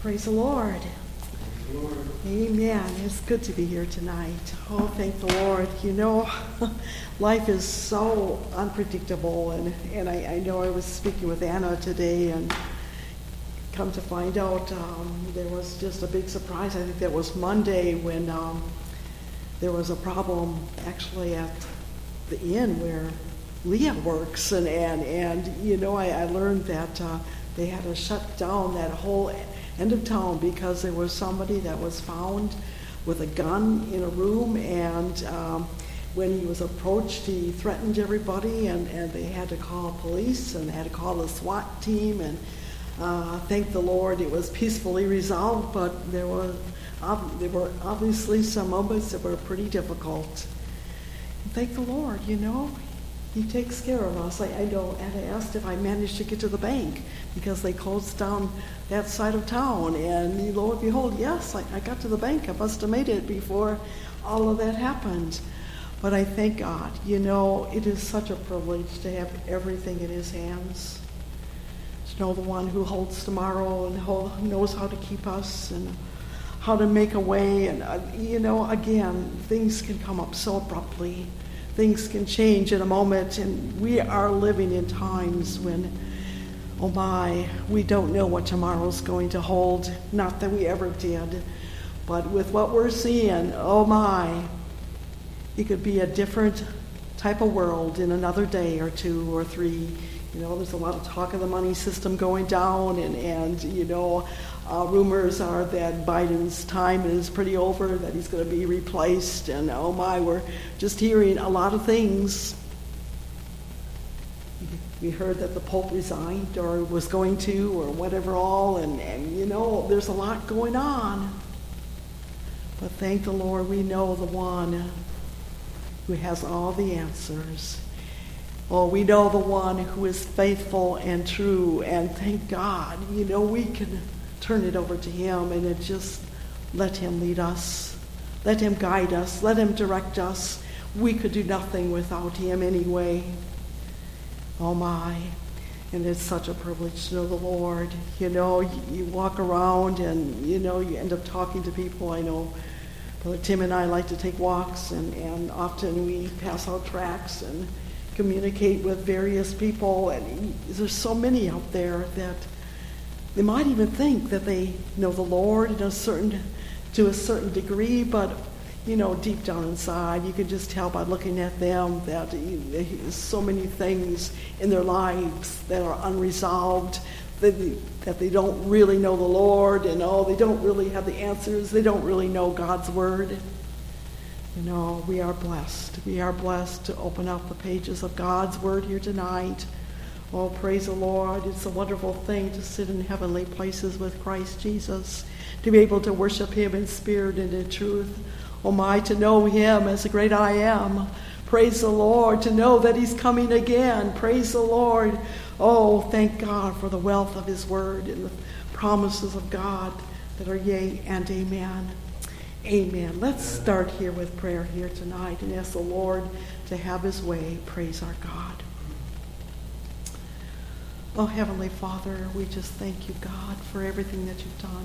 Praise the Lord. Amen. It's good to be here tonight. Oh, thank the Lord. You know, life is so unpredictable, and I know I was speaking with Anna today, and come to find out there was just a big surprise. I think that was Monday when there was a problem actually at the inn where Leah works, and you know, I learned that they had to shut down that whole end of town because there was somebody that was found with a gun in a room, and when he was approached, he threatened everybody, and they had to call police, and they had to call the SWAT team, and thank the Lord it was peacefully resolved, but there were obviously some moments that were pretty difficult. And thank the Lord, you know, He takes care of us. I know Anna asked if I managed to get to the bank because they closed down that side of town. And lo and behold, yes, I got to the bank. I must have made it before all of that happened. But I thank God. You know, it is such a privilege to have everything in His hands. To know the one who holds tomorrow and who knows how to keep us and how to make a way. And, you know, again, things can come up so abruptly. Things can change in a moment, and we are living in times when, oh my, we don't know what tomorrow's going to hold. Not that we ever did, but with what we're seeing, oh my, it could be a different type of world in another day or 2 or 3. You know, there's a lot of talk of the money system going down, and you know, rumors are that Biden's time is pretty over, that he's going to be replaced, and oh my, we're just hearing a lot of things. We heard that the Pope resigned or was going to or whatever all, and you know, there's a lot going on. But thank the Lord, we know the one who has all the answers. Oh, we know the one who is faithful and true, and thank God, you know, we can turn it over to Him and just let Him lead us. Let Him guide us. Let Him direct us. We could do nothing without Him anyway. Oh my, and it's such a privilege to know the Lord. You know, you walk around and, you know, you end up talking to people. I know Brother Tim and I like to take walks, and often we pass out tracts and communicate with various people, and there's so many out there that they might even think that they know the Lord to a certain degree, but you know, deep down inside, you can just tell by looking at them that there's so many things in their lives that are unresolved, that they don't really know the Lord, and they don't really have the answers. They don't really know God's Word. You know, we are blessed. We are blessed to open up the pages of God's Word here tonight. Oh, praise the Lord. It's a wonderful thing to sit in heavenly places with Christ Jesus, to be able to worship Him in spirit and in truth. Oh my, to know Him as the great I am. Praise the Lord. To know that He's coming again. Praise the Lord. Oh, thank God for the wealth of His Word and the promises of God that are yea and amen. Amen. Let's start here with prayer here tonight and ask the Lord to have His way. Praise our God. Oh, Heavenly Father, we just thank You, God, for everything that You've done.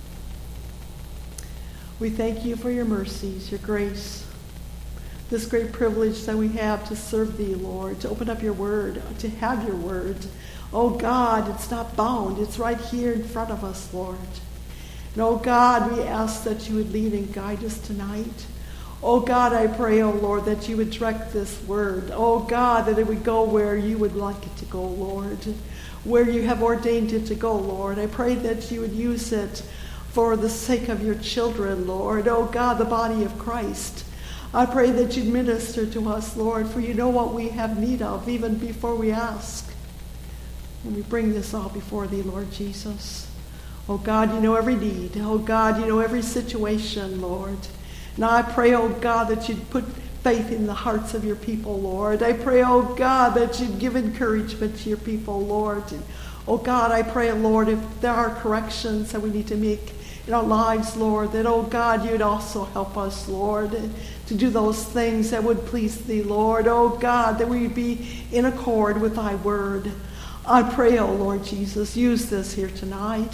We thank You for Your mercies, Your grace, this great privilege that we have to serve Thee, Lord, to open up Your Word, to have Your Word. Oh, God, it's not bound. It's right here in front of us, Lord. And oh, God, we ask that You would lead and guide us tonight. Oh, God, I pray, oh, Lord, that You would direct this word. Oh, God, that it would go where You would like it to go, Lord, where You have ordained it to go, Lord. I pray that You would use it for the sake of Your children, Lord. Oh, God, the body of Christ. I pray that You'd minister to us, Lord, for You know what we have need of even before we ask. And we bring this all before Thee, Lord Jesus. Oh, God, You know every need. Oh, God, You know every situation, Lord. And I pray, oh, God, that You'd put faith in the hearts of Your people, Lord. I pray, oh, God, that You'd give encouragement to Your people, Lord. And, oh, God, I pray, Lord, if there are corrections that we need to make in our lives, Lord, that, oh, God, You'd also help us, Lord, to do those things that would please Thee, Lord. Oh, God, that we'd be in accord with Thy Word. I pray, oh, Lord Jesus, use this here tonight.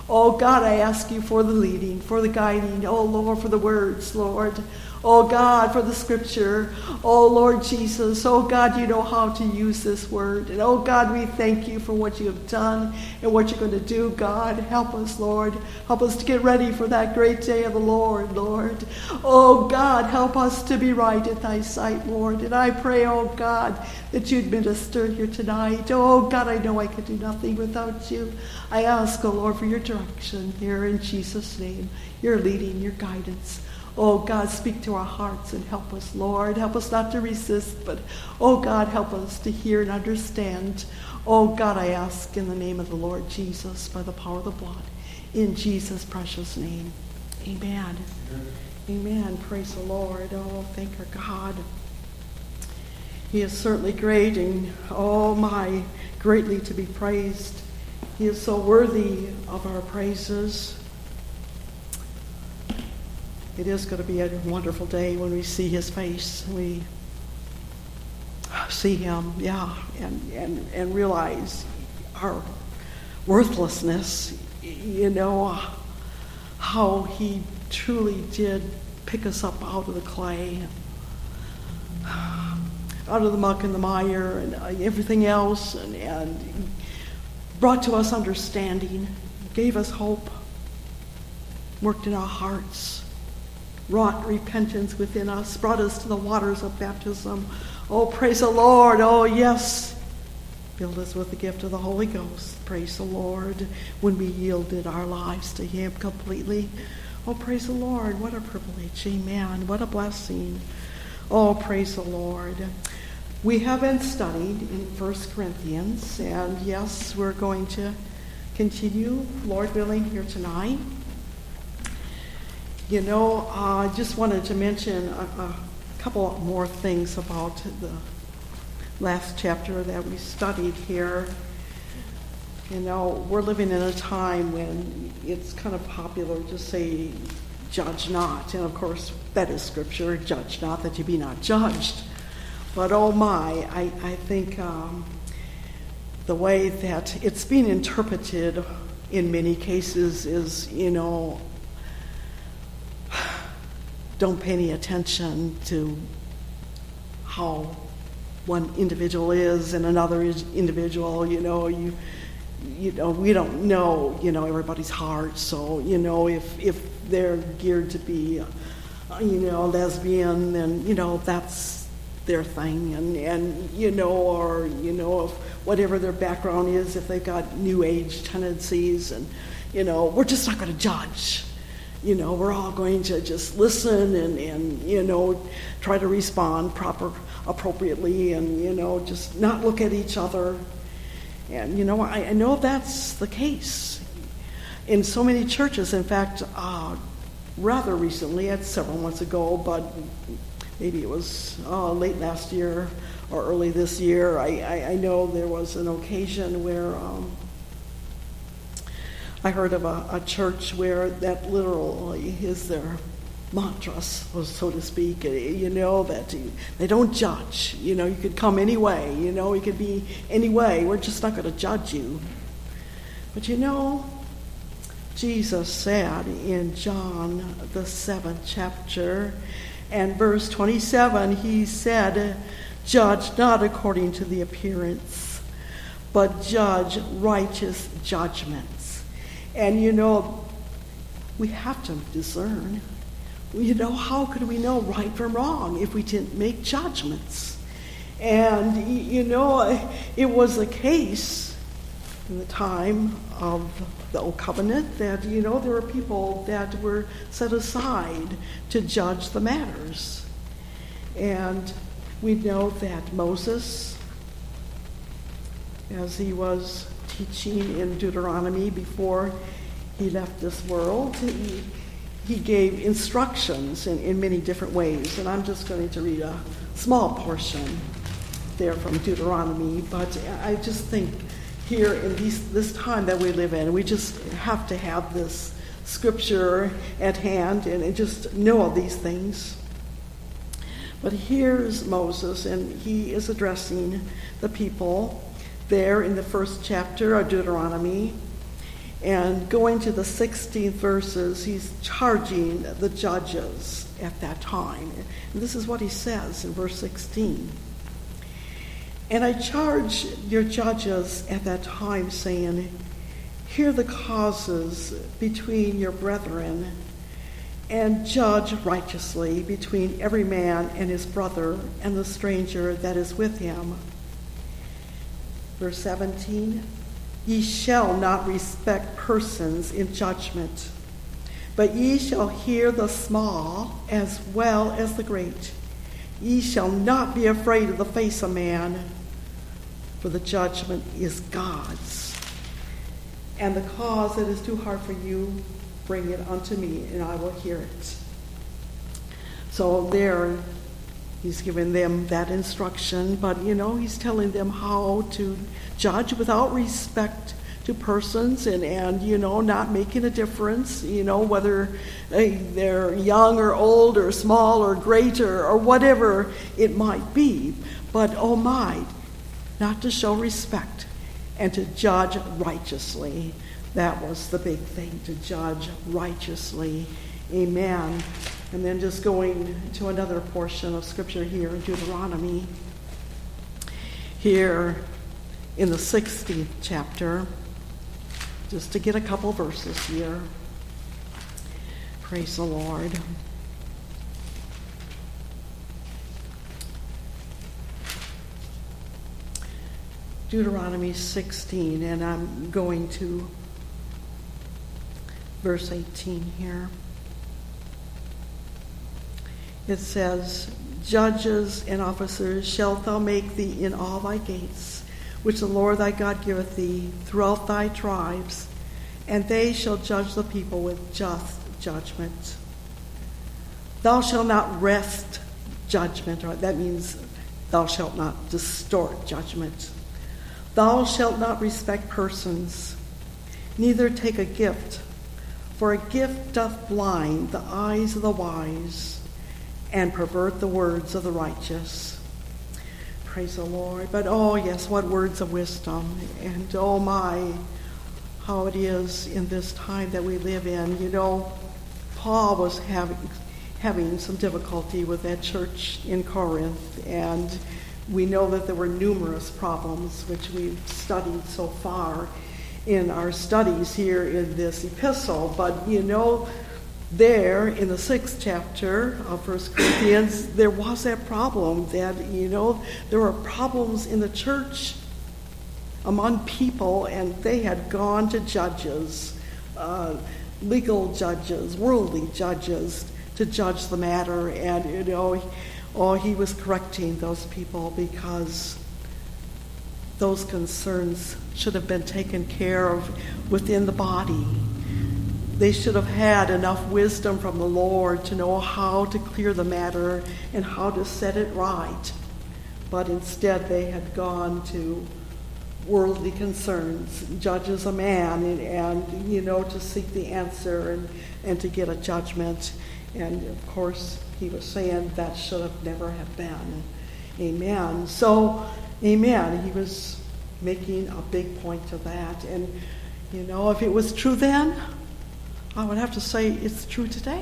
Oh God, I ask you for the leading, for the guiding. Oh Lord, for the words, Lord. Oh God, for the scripture. Oh Lord Jesus. Oh God, you know how to use this word. And oh God, we thank you for what you have done and what you're going to do. God, help us, Lord. Help us to get ready for that great day of the Lord, Lord. Oh God, help us to be right in thy sight, Lord. And I pray, oh God, that you'd minister here tonight. Oh God, I know I could do nothing without you. I ask, oh Lord, for your direction here in Jesus' name, your leading, your guidance. Oh, God, speak to our hearts and help us, Lord. Help us not to resist, but, oh, God, help us to hear and understand. Oh, God, I ask in the name of the Lord Jesus, by the power of the blood, in Jesus' precious name. Amen. Amen. Praise the Lord. Oh, thank our God. He is certainly great and, oh, my, greatly to be praised. He is so worthy of our praises. It is going to be a wonderful day when we see his face. We see him, and realize our worthlessness, how he truly did pick us up out of the clay, out of the muck and the mire and everything else, and brought to us understanding, gave us hope, worked in our hearts, wrought repentance within us, brought us to the waters of baptism. Oh, praise the Lord. Oh, yes. Filled us with the gift of the Holy Ghost. Praise the Lord. When we yielded our lives to him completely. Oh, praise the Lord. What a privilege. Amen. What a blessing. Oh, praise the Lord. We have been studied in 1 Corinthians. And yes, we're going to continue, Lord willing, here tonight. I just wanted to mention a couple more things about the last chapter that we studied here. We're living in a time when it's kind of popular to say, judge not. And of course, that is scripture, judge not that you be not judged. But oh my, I think the way that it's being interpreted in many cases is, don't pay any attention to how one individual is and another individual. We don't know, everybody's heart. So, if they're geared to be, lesbian, then, that's their thing. And or, if whatever their background is, if they've got new age tendencies, and, we're just not going to judge. We're all going to just listen and try to respond appropriately and, just not look at each other. And, I know that's the case in so many churches. In fact, rather recently, it's several months ago, but maybe it was late last year or early this year, I know there was an occasion where I heard of a church where that literally is their mantra, so to speak, that they don't judge. You could come any way, you could be any way. We're just not going to judge you. But Jesus said in John, the 7th chapter, and verse 27, he said, judge not according to the appearance, but judge righteous judgments. And, we have to discern. How could we know right from wrong if we didn't make judgments? And, it was a case in the time of the Old Covenant that, there were people that were set aside to judge the matters. And we know that Moses, as he was teaching in Deuteronomy before he left this world, he gave instructions in many different ways. And I'm just going to read a small portion there from Deuteronomy, but I just think here in this time that we live in, we just have to have this scripture at hand and just know all these things. But here's Moses, and he is addressing the people there in the first chapter of Deuteronomy. And going to the 16th verses, he's charging the judges at that time. And this is what he says in verse 16. And I charge your judges at that time, saying, hear the causes between your brethren, and judge righteously between every man and his brother and the stranger that is with him. Verse 17, ye shall not respect persons in judgment, but ye shall hear the small as well as the great. Ye shall not be afraid of the face of man, for the judgment is God's. And the cause that is too hard for you, bring it unto me, and I will hear it. So there, he's giving them that instruction, but he's telling them how to judge without respect to persons and not making a difference, whether they're young or old or small or greater or whatever it might be. But not to show respect and to judge righteously. That was the big thing, to judge righteously. Amen. And then just going to another portion of Scripture here in Deuteronomy. Here in the 16th chapter, just to get a couple verses here. Praise the Lord. Deuteronomy 16, and I'm going to verse 18 here. It says, judges and officers shalt thou make thee in all thy gates, which the Lord thy God giveth thee throughout thy tribes, and they shall judge the people with just judgment. Thou shalt not wrest judgment, or that means thou shalt not distort judgment. Thou shalt not respect persons, neither take a gift, for a gift doth blind the eyes of the wise and pervert the words of the righteous. Praise the Lord. But yes, what words of wisdom. And how it is in this time that we live in. Paul was having some difficulty with that church in Corinth, and we know that there were numerous problems which we've studied so far in our studies here in this epistle. But there in the 6th chapter of 1 Corinthians, there was that problem that, there were problems in the church among people, and they had gone to judges, legal judges, worldly judges, to judge the matter. And, he was correcting those people because those concerns should have been taken care of within the body. They should have had enough wisdom from the Lord to know how to clear the matter and how to set it right. But instead they had gone to worldly concerns, judges a man, and to seek the answer and to get a judgment. And of course, he was saying that should have never have been. Amen. So, amen. He was making a big point of that. And, if it was true then, I would have to say it's true today.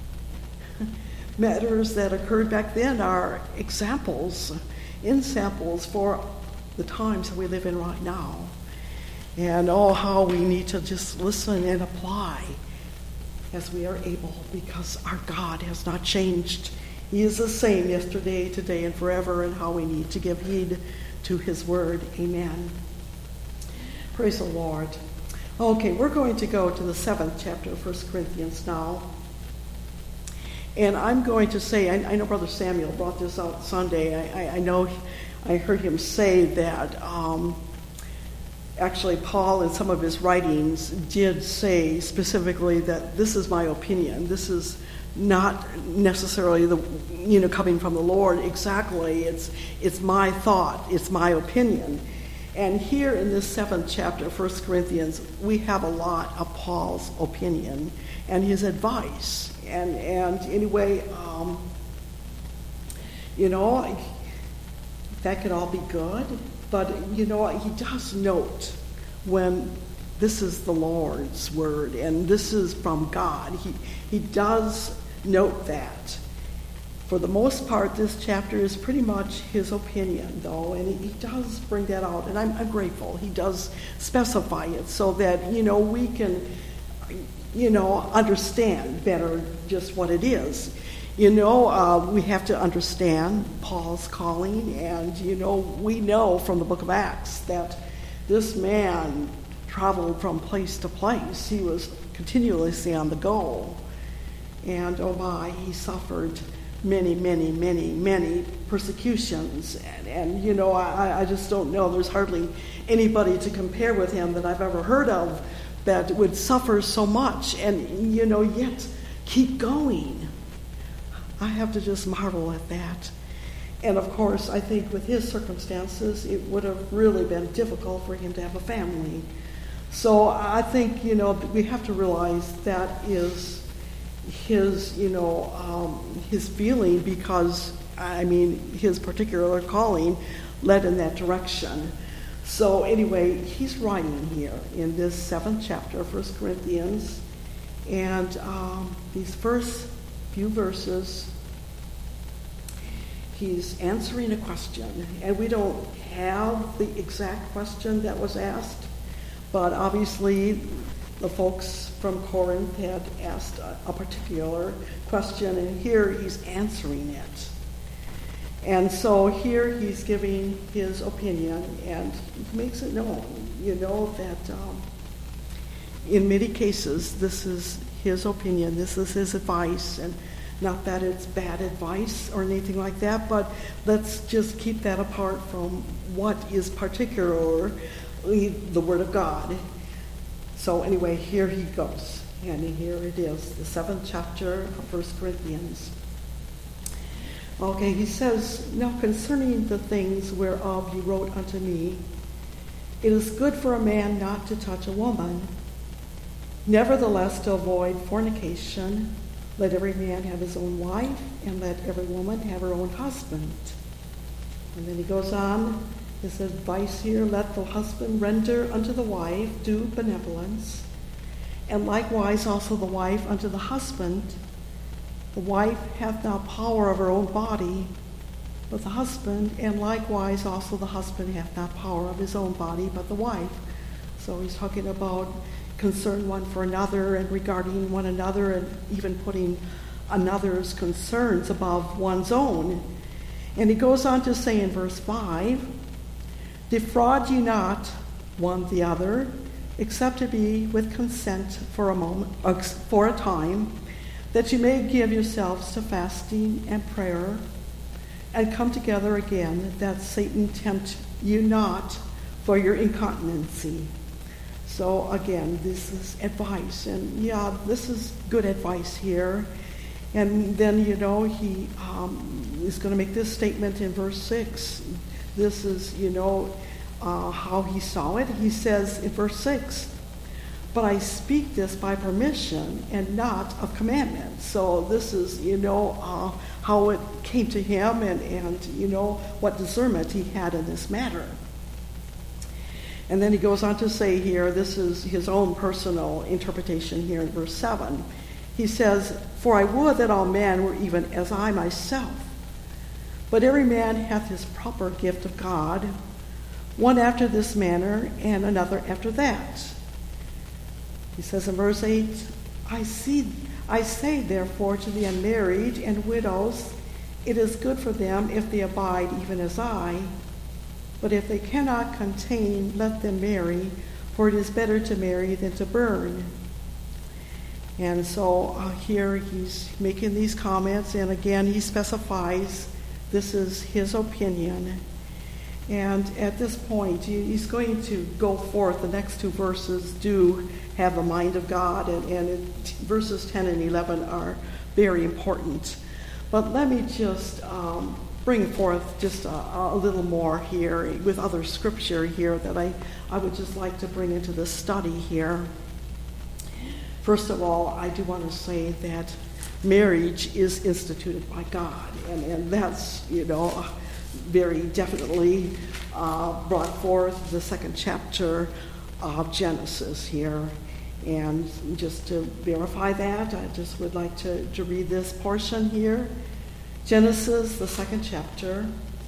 Matters that occurred back then are examples for the times that we live in right now. And how we need to just listen and apply as we are able, because our God has not changed. He is the same yesterday, today, and forever, and how we need to give heed to his word. Amen. Praise the Lord. Okay, we're going to go to the 7th chapter of 1 Corinthians now. And I'm going to say, I know Brother Samuel brought this out Sunday. I know I heard him say that actually Paul in some of his writings did say specifically that this is my opinion. This is not necessarily coming from the Lord exactly. It's my thought. It's my opinion. And here in this 7th chapter of 1 Corinthians, we have a lot of Paul's opinion and his advice. And anyway, that could all be good. But, he does note when this is the Lord's word, and this is from God. He does note that. For the most part, this chapter is pretty much his opinion, though, and he does bring that out, and I'm grateful. He does specify it so that, we can, understand better just what it is. We have to understand Paul's calling, and, we know from the book of Acts that this man traveled from place to place. He was continuously on the go, and oh my, he suffered many, many, many, many persecutions. And I just don't know. There's hardly anybody to compare with him that I've ever heard of that would suffer so much and, yet keep going. I have to just marvel at that. And of course, I think with his circumstances, it would have really been difficult for him to have a family. So I think, we have to realize that is his, his feeling, because, his particular calling led in that direction. So anyway, he's writing here in this 7th chapter of 1 Corinthians, and these first few verses, he's answering a question, and we don't have the exact question that was asked, but obviously the folks from Corinth had asked a particular question, and here he's answering it. And so here he's giving his opinion, and he makes it known, that in many cases this is his opinion, this is his advice, and not that it's bad advice or anything like that, but let's just keep that apart from what is particularly the Word of God. So anyway, here he goes, and here it is, the 7th chapter of 1 Corinthians. Okay, he says, "Now concerning the things whereof you wrote unto me, it is good for a man not to touch a woman. Nevertheless, to avoid fornication, let every man have his own wife, and let every woman have her own husband." And then he goes on, his advice here, "Let the husband render unto the wife due benevolence, and likewise also the wife unto the husband. The wife hath not power of her own body, but the husband, and likewise also the husband hath not power of his own body, but the wife." So he's talking about concern one for another and regarding one another, and even putting another's concerns above one's own. And he goes on to say in verse 5, "Defraud ye not one the other, except to be with consent for a time, that you may give yourselves to fasting and prayer, and come together again, that Satan tempt you not for your incontinency." So again, this is advice, and this is good advice here. And then, he is going to make this statement in verse 6. This is, how he saw it. He says in verse 6, "But I speak this by permission and not of commandment." So this is, how it came to him, and what discernment he had in this matter. And then he goes on to say here, this is his own personal interpretation here in verse 7. He says, "For I would that all men were even as I myself. But every man hath his proper gift of God, one after this manner, and another after that." He says in verse 8, I say therefore to the unmarried and widows, it is good for them if they abide even as I. But if they cannot contain, let them marry, for it is better to marry than to burn." And so here he's making these comments, and again he specifies this is his opinion. And at this point, he's going to go forth. The next two verses do have the mind of God, and verses 10 and 11 are very important. But let me just bring forth just a little more here with other scripture here that I would just like to bring into the study here. First of all, I do want to say that marriage is instituted by God, and that's, very definitely brought forth the 2nd chapter of Genesis here. And just to verify that, I just would like to read this portion here. Genesis, the 2nd chapter.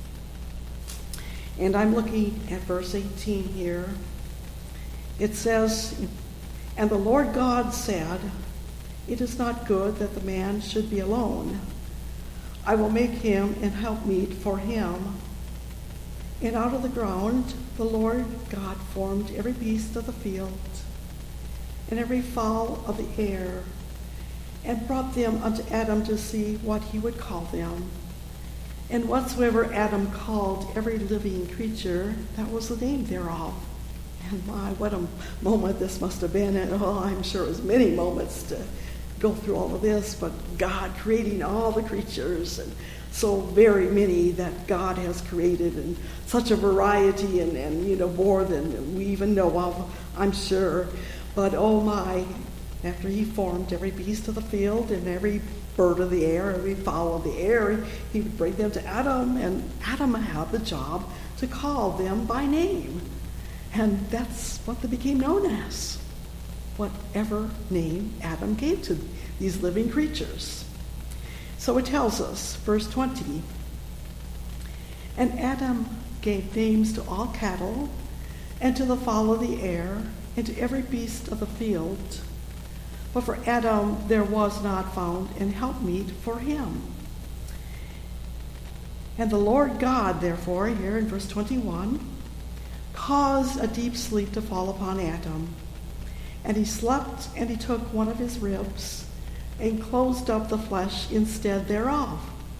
And I'm looking at verse 18 here. It says, "And the Lord God said, 'It is not good that the man should be alone. I will make him an helpmeet for him.' And out of the ground the Lord God formed every beast of the field and every fowl of the air, and brought them unto Adam to see what he would call them. And whatsoever Adam called every living creature, that was the name thereof." And my, what a moment this must have been. And I'm sure it was many moments to go through all of this, but God creating all the creatures, and so very many that God has created, and such a variety, and more than we even know of, I'm sure. But oh my, after he formed every beast of the field and every bird of the air, every fowl of the air, he would bring them to Adam, and Adam had the job to call them by name. And that's what they became known as, whatever name Adam gave to these living creatures. So it tells us, verse 20, "And Adam gave names to all cattle, and to the fowl of the air, and to every beast of the field. But for Adam there was not found an helpmeet for him. And the Lord God, therefore," here in verse 21, "caused a deep sleep to fall upon Adam. And he slept, and he took one of his ribs, and closed up the flesh instead thereof.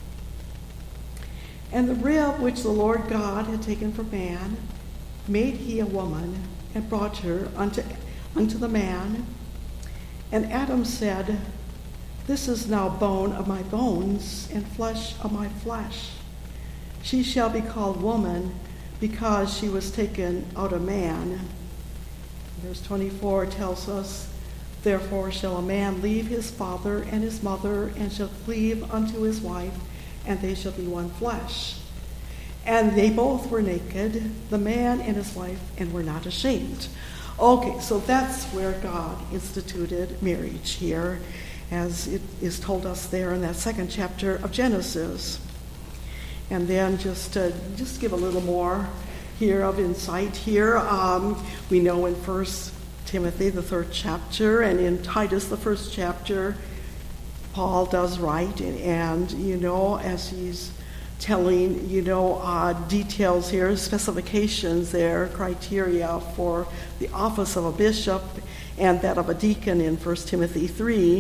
And the rib which the Lord God had taken from man, made he a woman, and brought her unto the man. And Adam said, 'This is now bone of my bones, and flesh of my flesh. She shall be called woman, because she was taken out of man.'" Verse 24 tells us, "Therefore shall a man leave his father and his mother, and shall cleave unto his wife, and they shall be one flesh. And they both were naked, the man and his wife, and were not ashamed." Okay, so that's where God instituted marriage here, as it is told us there in that 2nd chapter of Genesis. And then just to give a little more here of insight here, we know in 1 Timothy, the 3rd chapter, and in Titus, the 1st chapter, Paul does write, and as he's telling, details here, specifications there, criteria for the office of a bishop and that of a deacon in 1 Timothy 3.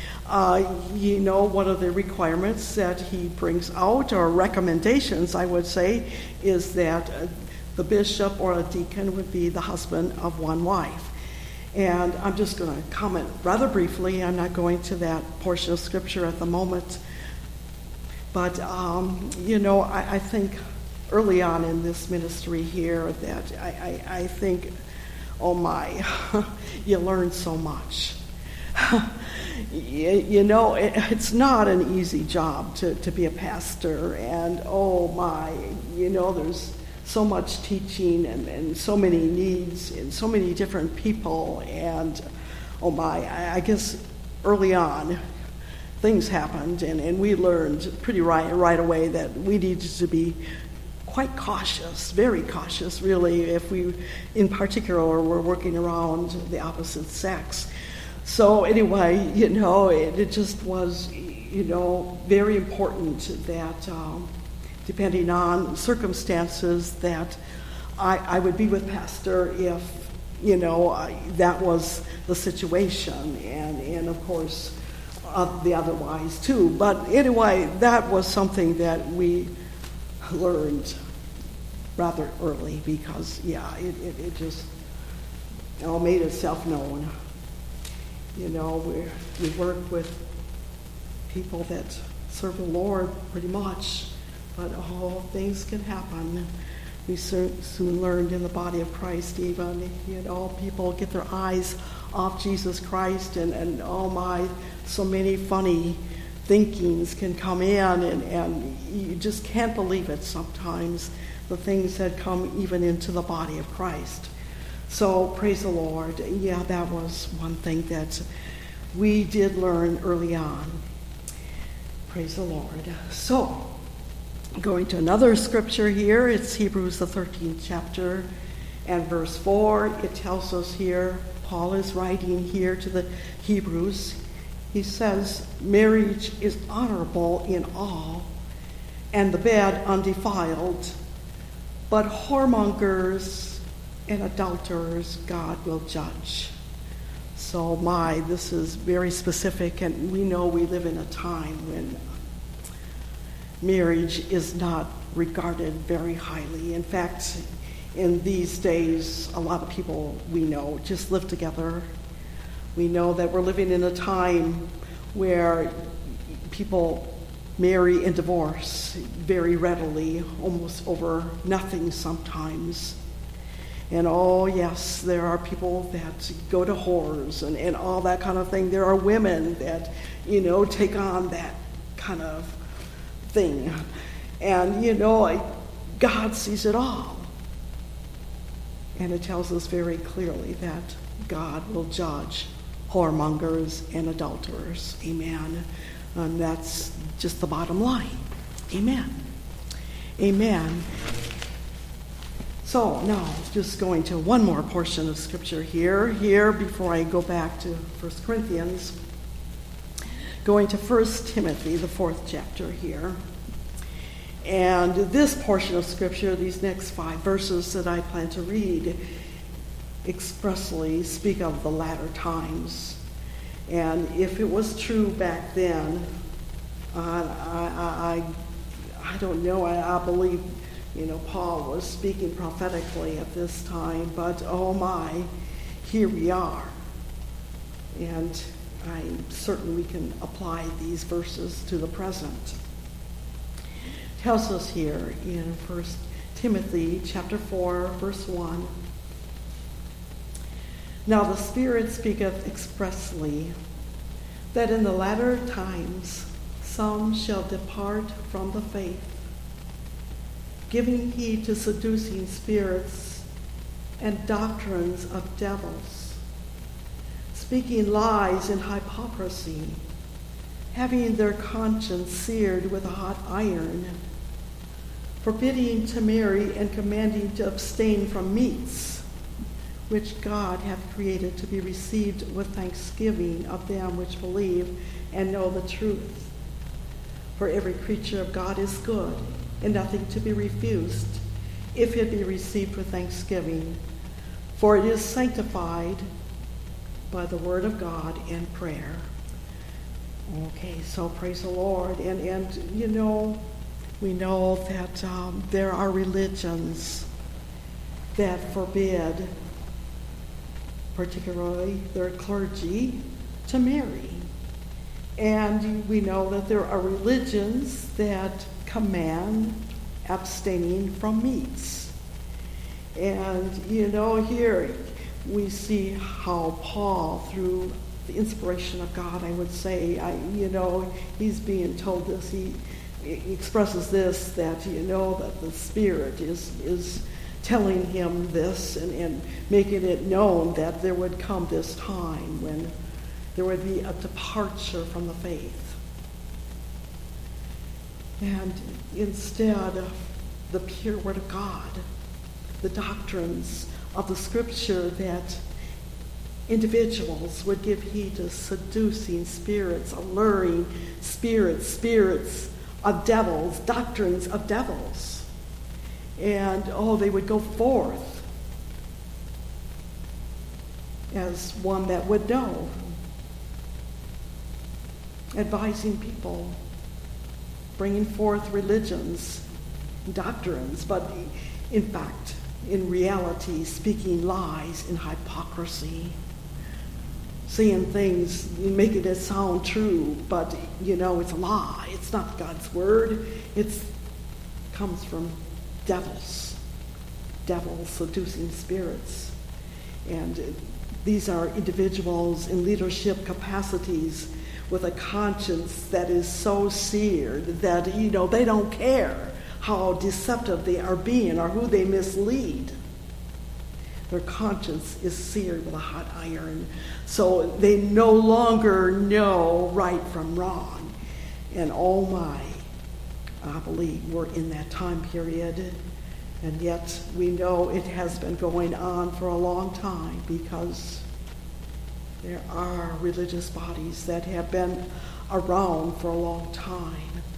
One of the requirements that he brings out, or recommendations, I would say, is that the bishop or a deacon would be the husband of one wife. And I'm just going to comment rather briefly. I'm not going to that portion of Scripture at the moment. But, I think early on in this ministry here that I think, oh my, you learn so much. It's not an easy job to be a pastor. And, oh my, there's so much teaching and so many needs and so many different people. And, oh my, I guess early on, things happened, and we learned pretty right away that we needed to be quite cautious, very cautious, really, if we, in particular, were working around the opposite sex. So anyway, it just was, very important that, depending on circumstances, that I would be with Pastor if, that was the situation, and of course, the otherwise too. But anyway, that was something that we learned rather early, because it just made itself known. We work with people that serve the Lord pretty much, but things can happen. We soon learned in the body of Christ, even, people get their eyes off Jesus Christ, and oh my, so many funny thinkings can come in, and you just can't believe it sometimes, the things that come even into the body of Christ. So praise the Lord. Yeah, that was one thing that we did learn early on. Praise the Lord. So, going to another scripture here, it's Hebrews the 13th chapter and verse 4. It tells us here, Paul is writing here to the Hebrews. He says, marriage is honorable in all, and the bed undefiled, but whoremongers and adulterers God will judge. So this is very specific, and we know we live in a time when marriage is not regarded very highly. In fact, in these days, a lot of people we know just live together. We know that we're living in a time where people marry and divorce very readily, almost over nothing sometimes. And oh yes, there are people that go to whores and all that kind of thing. There are women that, take on that kind of thing. And, God sees it all. And it tells us very clearly that God will judge whoremongers and adulterers. Amen. And that's just the bottom line. Amen. Amen. So now, just going to one more portion of Scripture here before I go back to 1 Corinthians, going to 1 Timothy, the 4th chapter here. And this portion of Scripture, these next 5 verses that I plan to read, expressly speak of the latter times. And if it was true back then, I don't know, I believe Paul was speaking prophetically at this time, but oh my, here we are. And I'm certain we can apply these verses to the present. It tells us here in 1 Timothy chapter 4, verse 1. Now the Spirit speaketh expressly that in the latter times some shall depart from the faith, giving heed to seducing spirits and doctrines of devils, speaking lies in hypocrisy, having their conscience seared with a hot iron, forbidding to marry and commanding to abstain from meats, which God hath created to be received with thanksgiving of them which believe and know the truth. For every creature of God is good, and nothing to be refused, if it be received with thanksgiving, for it is sanctified by the word of God and prayer. Okay, so praise the Lord. And we know that there are religions that forbid, particularly their clergy, to marry. And we know that there are religions that command abstaining from meats. And, here we see how Paul, through the inspiration of God, I would say, he's being told this. He expresses this, that, that the Spirit is telling him this and making it known that there would come this time when there would be a departure from the faith. And instead of the pure word of God, the doctrines of the Scripture, that individuals would give heed to seducing spirits, alluring spirits of devils, doctrines of devils. And, they would go forth as one that would know, advising people, bringing forth religions, doctrines, but in fact, in reality, speaking lies in hypocrisy, saying things, making it sound true, but it's a lie. It's not God's word. It comes from devils seducing spirits. And these are individuals in leadership capacities with a conscience that is so seared that, they don't care how deceptive they are being or who they mislead. Their conscience is seared with a hot iron. So they no longer know right from wrong. And oh my, I believe we're in that time period. And yet we know it has been going on for a long time, because there are religious bodies that have been around for a long time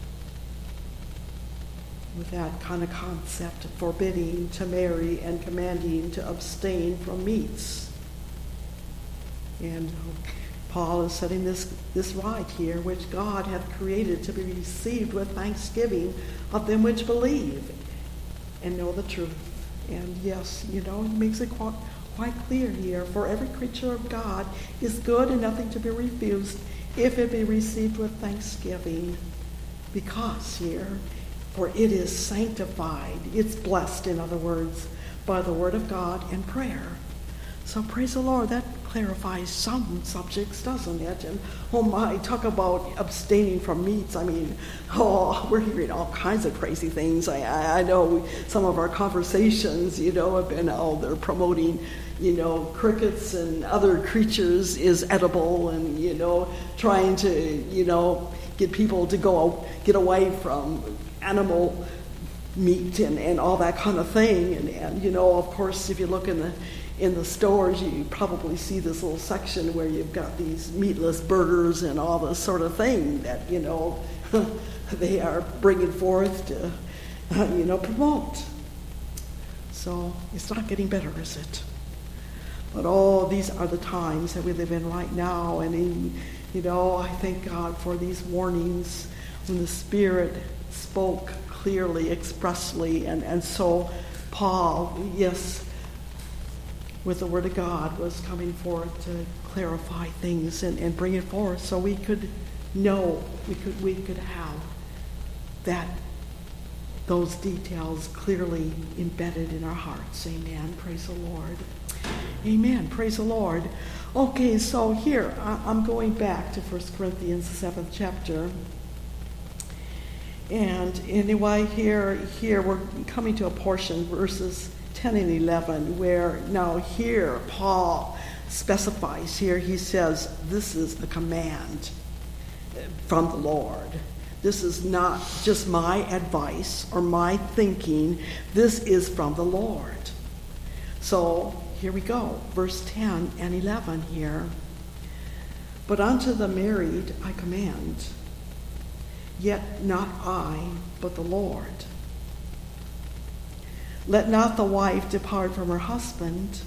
with that kind of concept, forbidding to marry and commanding to abstain from meats. And Paul is setting this right here, which God hath created to be received with thanksgiving of them which believe and know the truth. And yes, he makes it quite clear here, for every creature of God is good and nothing to be refused if it be received with thanksgiving, because here, for it is sanctified, it's blessed, in other words, by the word of God and prayer. So praise the Lord, that clarifies some subjects, doesn't it? And oh my, talk about abstaining from meats. I mean, we're hearing all kinds of crazy things. I know some of our conversations, have been, they're promoting, crickets and other creatures is edible, and, trying to, get people to get away from animal meat and all that kind of thing. And of course, if you look in the stores, you probably see this little section where you've got these meatless burgers and all this sort of thing that, they are bringing forth to, promote. So it's not getting better, is it? But these are the times that we live in right now. And, I thank God for these warnings when the Spirit spoke clearly, expressly. And so Paul, yes, with the Word of God, was coming forth to clarify things and bring it forth so we could know, we could have those details clearly embedded in our hearts. Amen. Praise the Lord. Amen. Praise the Lord. Okay, so here, I'm going back to 1 Corinthians, the 7th chapter. And anyway, here we're coming to a portion, verses 10 and 11, where now here Paul specifies here, he says, this is a command from the Lord. This is not just my advice or my thinking. This is from the Lord. So here we go, verse 10 and 11 here. But unto the married I command, yet not I, but the Lord. Let not the wife depart from her husband,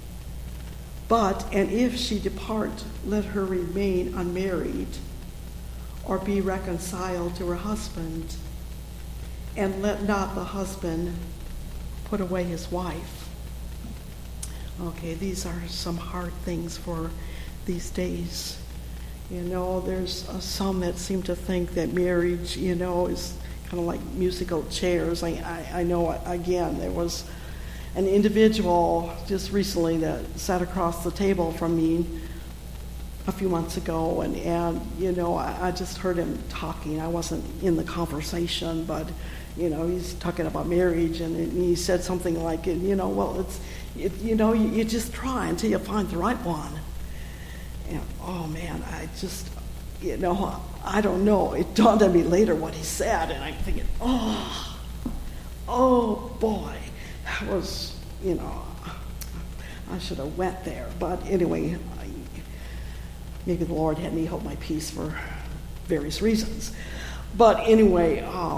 and if she depart, let her remain unmarried, or be reconciled to her husband, and let not the husband put away his wife. Okay, these are some hard things for these days. There's some that seem to think that marriage, is kind of like musical chairs. I know, again, there was an individual just recently that sat across the table from me a few months ago, and I just heard him talking. I wasn't in the conversation, but he's talking about marriage, and he said something like, well, you just try until you find the right one. And oh man, I just, I don't know. It dawned on me later what he said, and I'm thinking, oh boy, that was, I should have went there. But anyway, maybe the Lord had me hold my peace for various reasons. But anyway,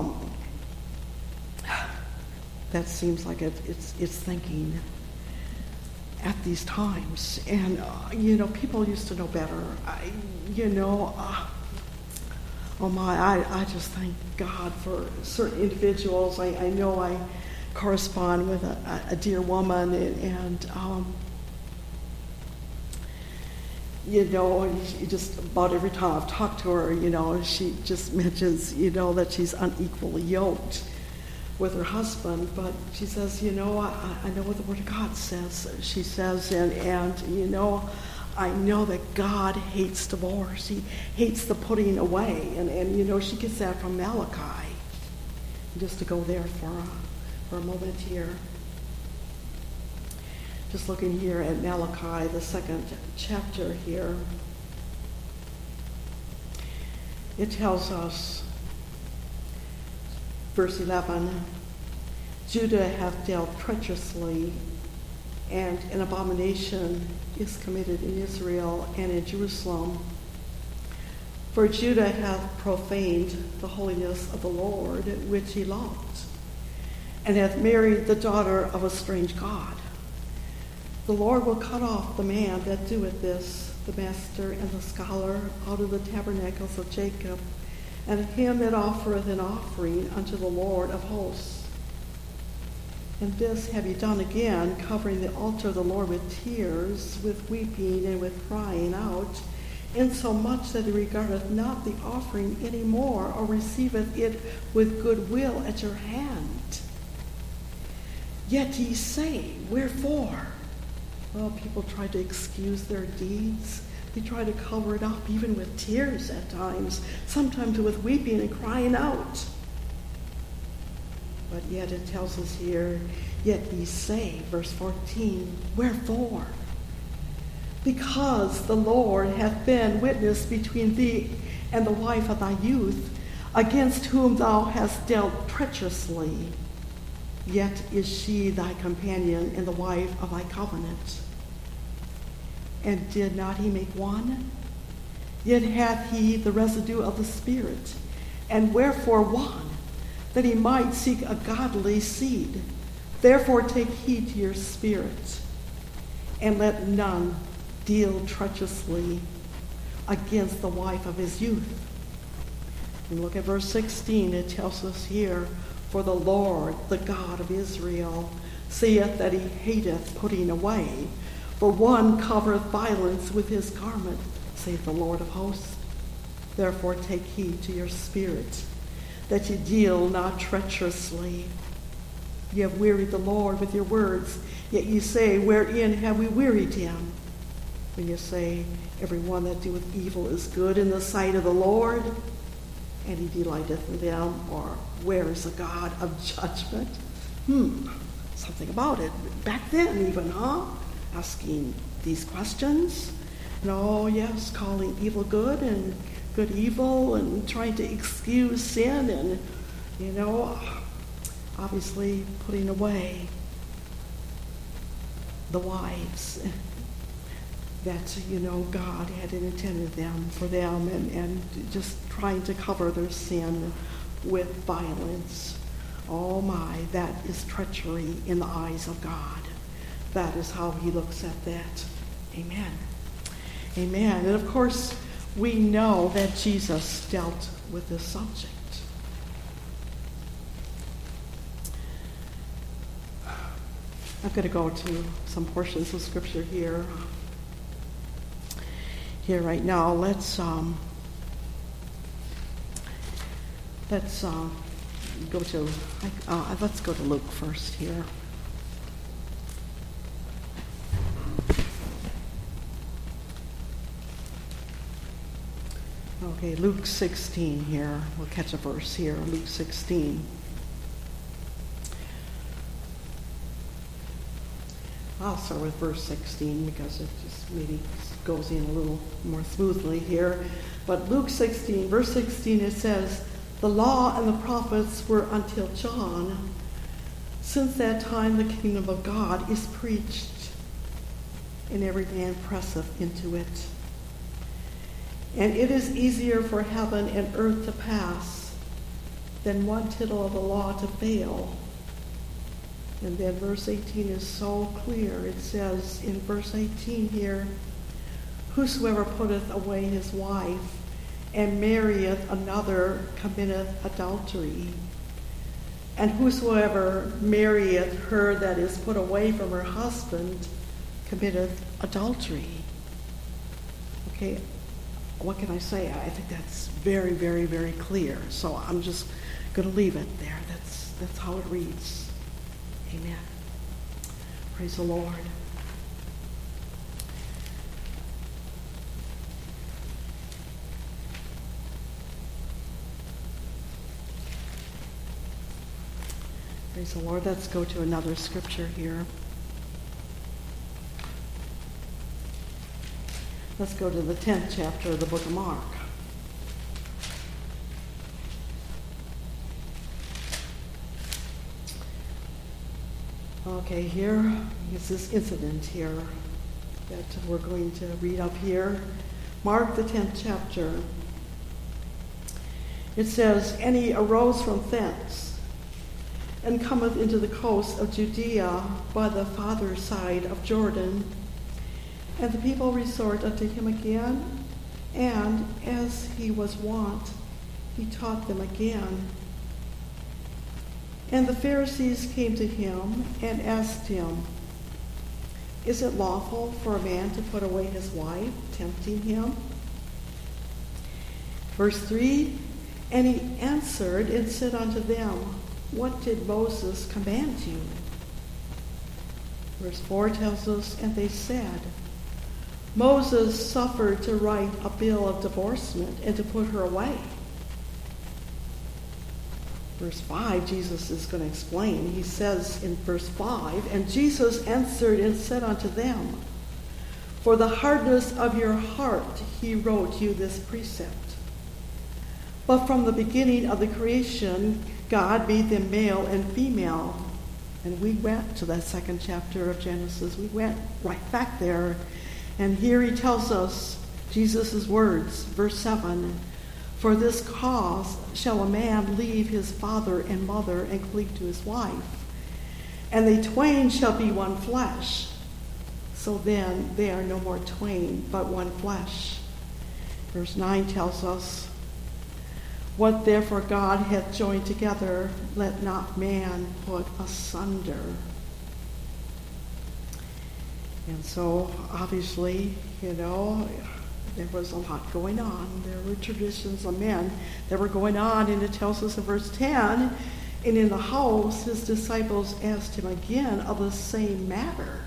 that seems like it's thinking at these times. And, people used to know better. I just thank God for certain individuals. I know I correspond with a dear woman, and just about every time I've talked to her, she just mentions, that she's unequally yoked with her husband, but she says, I know what the Word of God says. She says, and I know that God hates divorce. He hates the putting away, and she gets that from Malachi. Just to go there for a moment here. Just looking here at Malachi, the second chapter here. It tells us, verse 11, Judah hath dealt treacherously, and an abomination is committed in Israel and in Jerusalem. For Judah hath profaned the holiness of the Lord, which he loved, and hath married the daughter of a strange god. The Lord will cut off the man that doeth this, the master and the scholar, out of the tabernacles of Jacob, and him that offereth an offering unto the Lord of hosts. And this have ye done again, covering the altar of the Lord with tears, with weeping, and with crying out, insomuch that he regardeth not the offering any more, or receiveth it with good will at your hand. Yet ye say, wherefore? Well, people try to excuse their deeds. They try to cover it up, even with tears at times, sometimes with weeping and crying out. But yet it tells us here, yet ye say, verse 14, wherefore? Because the Lord hath been witness between thee and the wife of thy youth, against whom thou hast dealt treacherously. Yet is she thy companion and the wife of thy covenant. And did not he make one? Yet hath he the residue of the Spirit. And wherefore one? That he might seek a godly seed. Therefore take heed to your spirit, and let none deal treacherously against the wife of his youth. And look at verse 16. It tells us here, for the Lord, the God of Israel, saith that he hateth putting away. For one covereth violence with his garment, saith the Lord of hosts. Therefore take heed to your spirit, that ye deal not treacherously. Ye have wearied the Lord with your words, yet ye say, wherein have we wearied him? When you say, every one that doeth evil is good in the sight of the Lord, and he delighteth in them, or where is the God of judgment? Something about it. Back then even, asking these questions. And oh yes, calling evil good and good evil, and trying to excuse sin, and obviously putting away the wives that God had intended them for them, and just trying to cover their sin with violence. Oh my, that is treachery in the eyes of God. That is how he looks at that. Amen. Amen. And of course, we know that Jesus dealt with this subject. I'm going to go to some portions of scripture here right now. Let's go to Luke first here. Okay, Luke 16 here. We'll catch a verse here, Luke 16. I'll start with verse 16 because it just maybe goes in a little more smoothly here. But Luke 16, verse 16, it says, the law and the prophets were until John. Since that time the kingdom of God is preached, and every man presseth into it. And it is easier for heaven and earth to pass than one tittle of the law to fail. And then verse 18 is so clear. It says in verse 18 here, whosoever putteth away his wife and marrieth another committeth adultery. And whosoever marrieth her that is put away from her husband committeth adultery. Okay, what can I say? I think that's very, very, very clear. So I'm just going to leave it there. That's how it reads. Amen. Praise the Lord. Praise the Lord. Let's go to another scripture here. Let's go to the 10th chapter of the book of Mark. Okay, here is this incident here that we're going to read up here. Mark, the 10th chapter. It says, "And he arose from thence, and cometh into the coast of Judea by the farther side of Jordan. And the people resort unto him again, and as he was wont, he taught them again. And the Pharisees came to him and asked him, Is it lawful for a man to put away his wife, tempting him?" Verse 3, "And he answered and said unto them, What did Moses command you?" Verse 4 tells us, "And they said, Moses suffered to write a bill of divorcement and to put her away." Verse 5, Jesus is going to explain. He says in verse 5, "And Jesus answered and said unto them, For the hardness of your heart he wrote you this precept. But from the beginning of the creation, God made them male and female." And we went to that second chapter of Genesis. We went right back there. And here he tells us Jesus' words, verse 7, "For this cause shall a man leave his father and mother and cleave to his wife, and they twain shall be one flesh. So then they are no more twain, but one flesh." Verse 9 tells us, "What therefore God hath joined together, let not man put asunder." And so, obviously, there was a lot going on. There were traditions of men that were going on, and it tells us in verse 10, "And in the house his disciples asked him again of the same matter."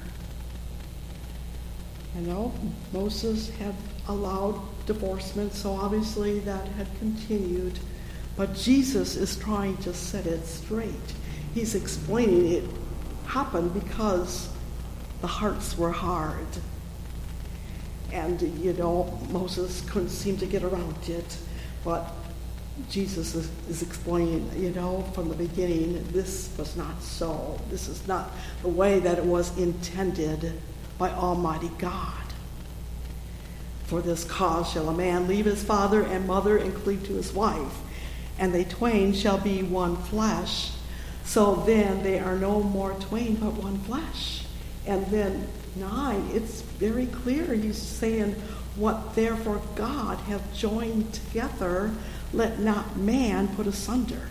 Moses had allowed divorcement, so obviously that had continued. But Jesus is trying to set it straight. He's explaining it happened because the hearts were hard. And, Moses couldn't seem to get around it. But Jesus is explaining, from the beginning, this was not so. This is not the way that it was intended by Almighty God. "For this cause shall a man leave his father and mother and cleave to his wife, and they twain shall be one flesh. So then they are no more twain, but one flesh." And then 9, it's very clear. He's saying, "What therefore God hath joined together, let not man put asunder."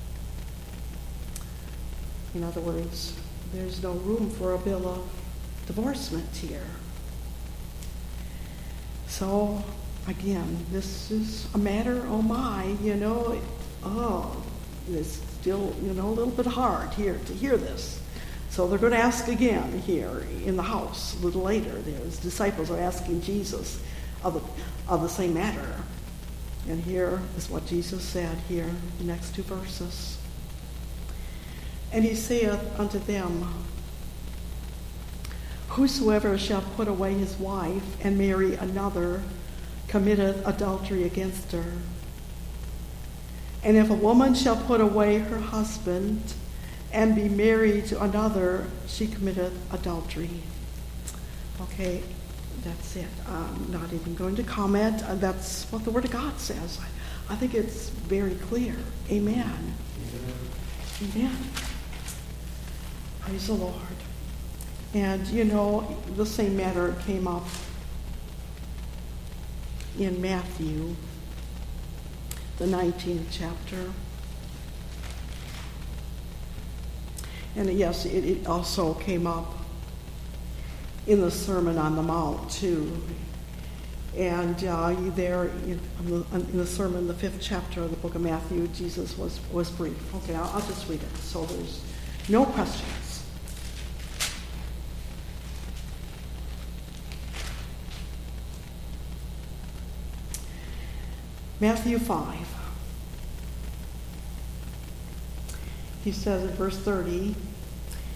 In other words, there's no room for a bill of divorcement here. So, again, this is a matter, it's still, a little bit hard here to hear this. So they're going to ask again here in the house a little later. His disciples are asking Jesus of the same matter. And here is what Jesus said here, the next 2 verses. "And he saith unto them, Whosoever shall put away his wife and marry another committeth adultery against her. And if a woman shall put away her husband and be married to another, she committeth adultery." Okay, that's it. I'm not even going to comment. That's what the Word of God says. I think it's very clear. Amen. Amen. Praise the Lord. And, the same matter came up in Matthew, the 19th chapter. And yes, it also came up in the Sermon on the Mount, too. And there in the sermon, the 5th chapter of the book of Matthew, Jesus was brief. Okay, I'll just read it, so there's no questions. Matthew 5. He says in verse 30,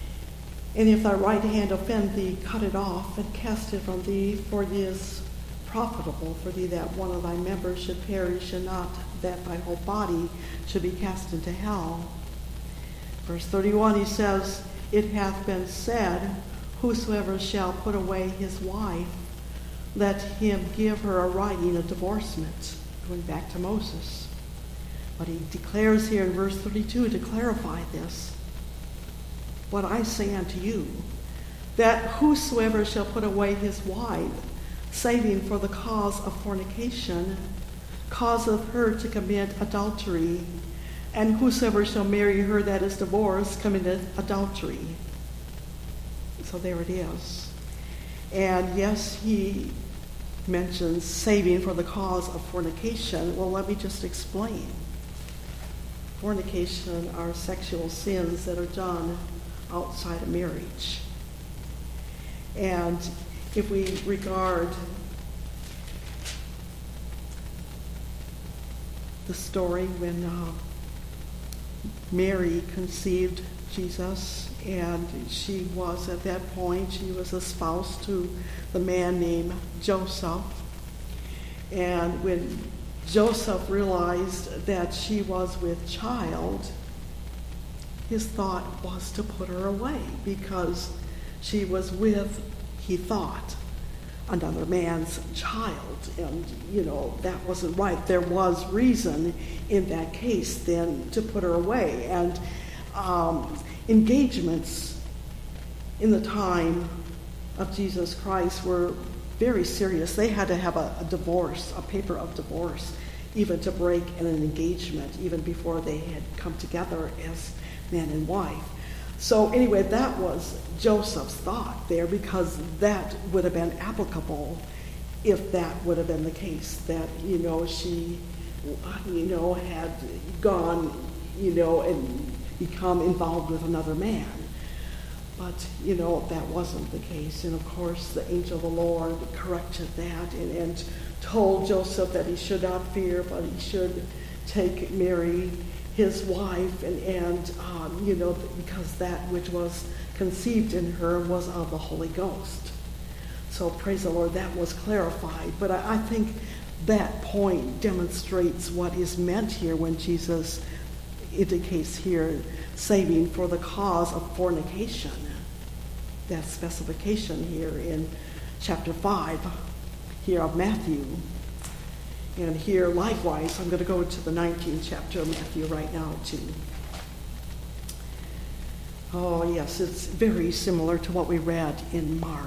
"And if thy right hand offend thee, cut it off and cast it from thee, for it is profitable for thee that one of thy members should perish, and not that thy whole body should be cast into hell. Verse 31, he says, it hath been said, whosoever shall put away his wife, let him give her a writing of divorcement, going back to Moses. But he declares here in verse 32 to clarify this, what I say unto you, that whosoever shall put away his wife, saving for the cause of fornication, causeth her to commit adultery, and whosoever shall marry her that is divorced committeth adultery. So there it is. And yes, he mentions saving for the cause of fornication. Well, let me just explain. Fornication are sexual sins that are done outside of marriage. And if we regard the story when Mary conceived Jesus, and she was at that point, she was espoused to the man named Joseph. And when Joseph realized that she was with child, his thought was to put her away because she was with, he thought, another man's child. And, that wasn't right. There was reason in that case then to put her away. And engagements in the time of Jesus Christ were very serious. They had to have a divorce, a paper of divorce, even to break an engagement, even before they had come together as man and wife. So anyway, that was Joseph's thought there, because that would have been applicable if that would have been the case, that, she, had gone, and become involved with another man. But, that wasn't the case. And of course, the angel of the Lord corrected that and told Joseph that he should not fear, but he should take Mary, his wife, and because that which was conceived in her was of the Holy Ghost. So praise the Lord, that was clarified. But I think that point demonstrates what is meant here when Jesus indicates here saving for the cause of fornication. That specification here in chapter 5 here of Matthew. And here, likewise, I'm going to go to the 19th chapter of Matthew right now, too. Oh, yes, it's very similar to what we read in Mark.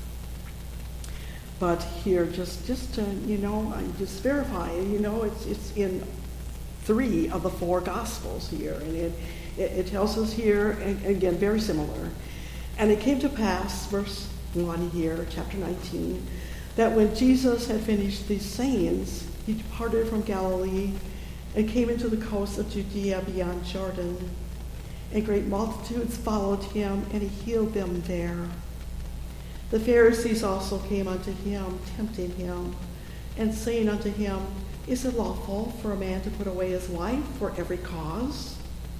But here, just to, I just verify, it's in 3 of the 4 Gospels here. And it tells us here, and again, very similar. And it came to pass, verse 1 here, chapter 19, that when Jesus had finished these sayings, he departed from Galilee and came into the coast of Judea beyond Jordan. And great multitudes followed him, and he healed them there. The Pharisees also came unto him, tempting him, and saying unto him, Is it lawful for a man to put away his wife for every cause?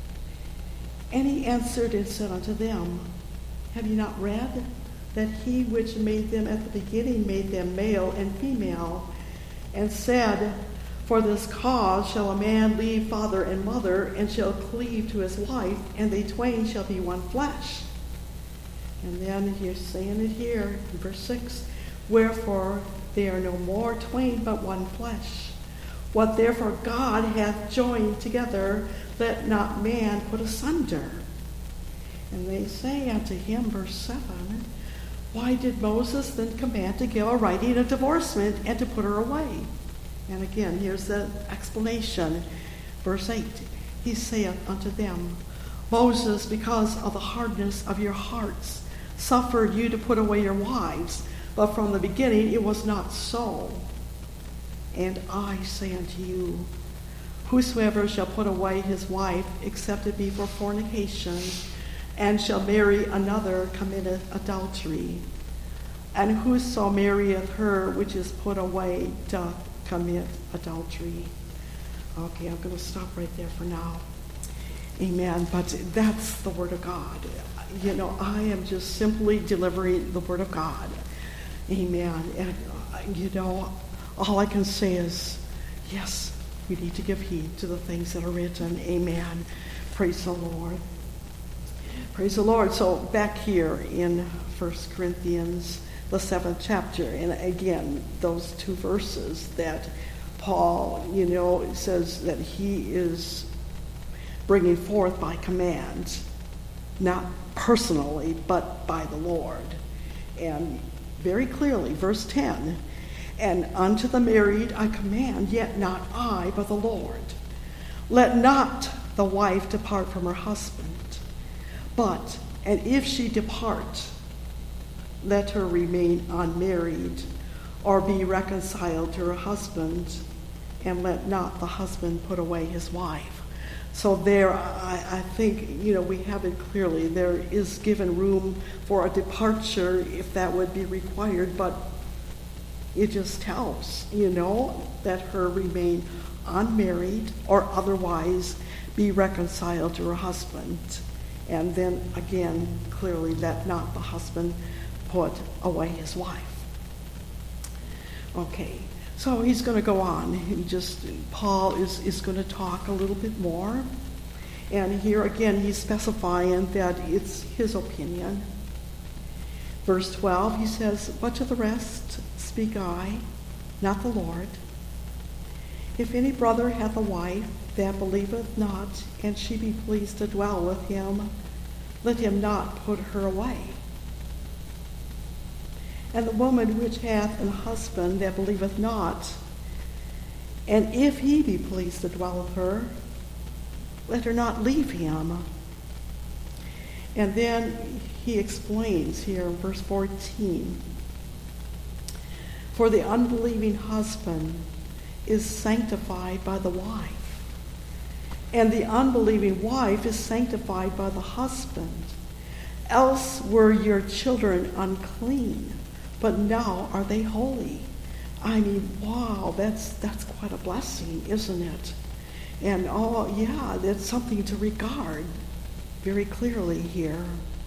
And he answered and said unto them, Have you not read that he which made them at the beginning made them male and female, and said, For this cause shall a man leave father and mother, and shall cleave to his wife, and they twain shall be one flesh. And then he's saying it here in verse 6, Wherefore they are no more twain, but one flesh. What therefore God hath joined together, let not man put asunder. And they say unto him, verse 7, Why did Moses then command to give a writing of divorcement and to put her away? And again, here's the explanation. Verse 8, He saith unto them, Moses, because of the hardness of your hearts, suffered you to put away your wives, but from the beginning it was not so. And I say unto you, Whosoever shall put away his wife, except it be for fornication, and shall marry another, committeth adultery. And whoso marrieth her which is put away doth commit adultery. Okay, I'm going to stop right there for now. Amen. But that's the Word of God. I am just simply delivering the Word of God. Amen. And all I can say is, yes, we need to give heed to the things that are written. Amen. Praise the Lord. Praise the Lord. So back here in 1 Corinthians, the 7th chapter, and again, those 2 verses that Paul, says that he is bringing forth by command, not personally, but by the Lord. And very clearly, verse 10, and unto the married I command, yet not I, but the Lord. Let not the wife depart from her husband, but, and if she depart, let her remain unmarried, or be reconciled to her husband, and let not the husband put away his wife. So there, I think, we have it clearly. There is given room for a departure if that would be required, but it just tells, that her remain unmarried or otherwise be reconciled to her husband. And then again, clearly, let not the husband put away his wife. Okay. So he's going to go on. Paul is going to talk a little bit more. And here again, he's specifying that it's his opinion. Verse 12, he says, but to the rest speak I, not the Lord. If any brother hath a wife that believeth not, and she be pleased to dwell with him, let him not put her away. And the woman which hath an husband that believeth not, and if he be pleased to dwell with her, let her not leave him. And then he explains here in verse 14, for the unbelieving husband is sanctified by the wife, and the unbelieving wife is sanctified by the husband. Else were your children unclean, but now are they holy. I mean, wow, that's quite a blessing, isn't it? And that's something to regard very clearly here.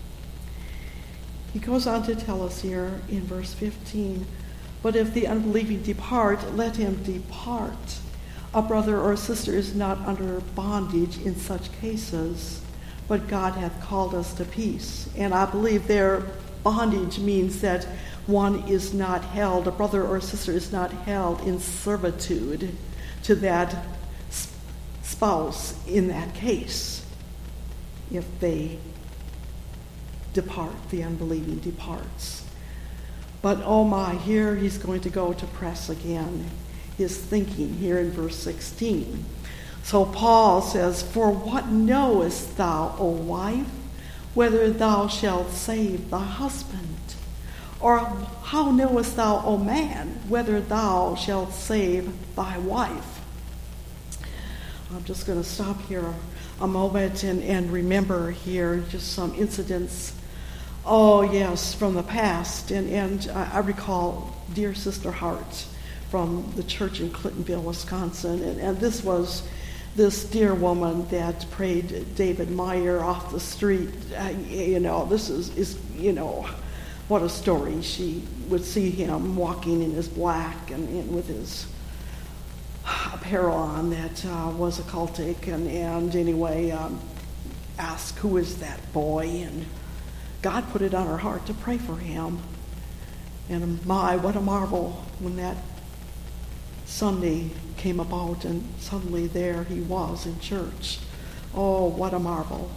He goes on to tell us here in verse 15, but if the unbelieving depart, let him depart. A brother or a sister is not under bondage in such cases, but God hath called us to peace. And I believe their bondage means that one is not held, a brother or a sister is not held in servitude to that spouse in that case. If they depart, the unbelieving departs. But oh my, here he's going to go to press again his thinking here in verse 16. So Paul says, for what knowest thou, O wife, whether thou shalt save thy husband? Or how knowest thou, O man, whether thou shalt save thy wife? I'm just going to stop here a moment and remember here just some incidents, from the past. And I recall dear Sister Hart from the church in Clintonville, Wisconsin. And this was this dear woman that prayed David Meyer off the street. This is what a story. She would see him walking in his black and with his apparel on that was occultic, and anyway, asked, who is that boy? And God put it on her heart to pray for him. And my, what a marvel when that Sunday came about and suddenly there he was in church. Oh, what a marvel.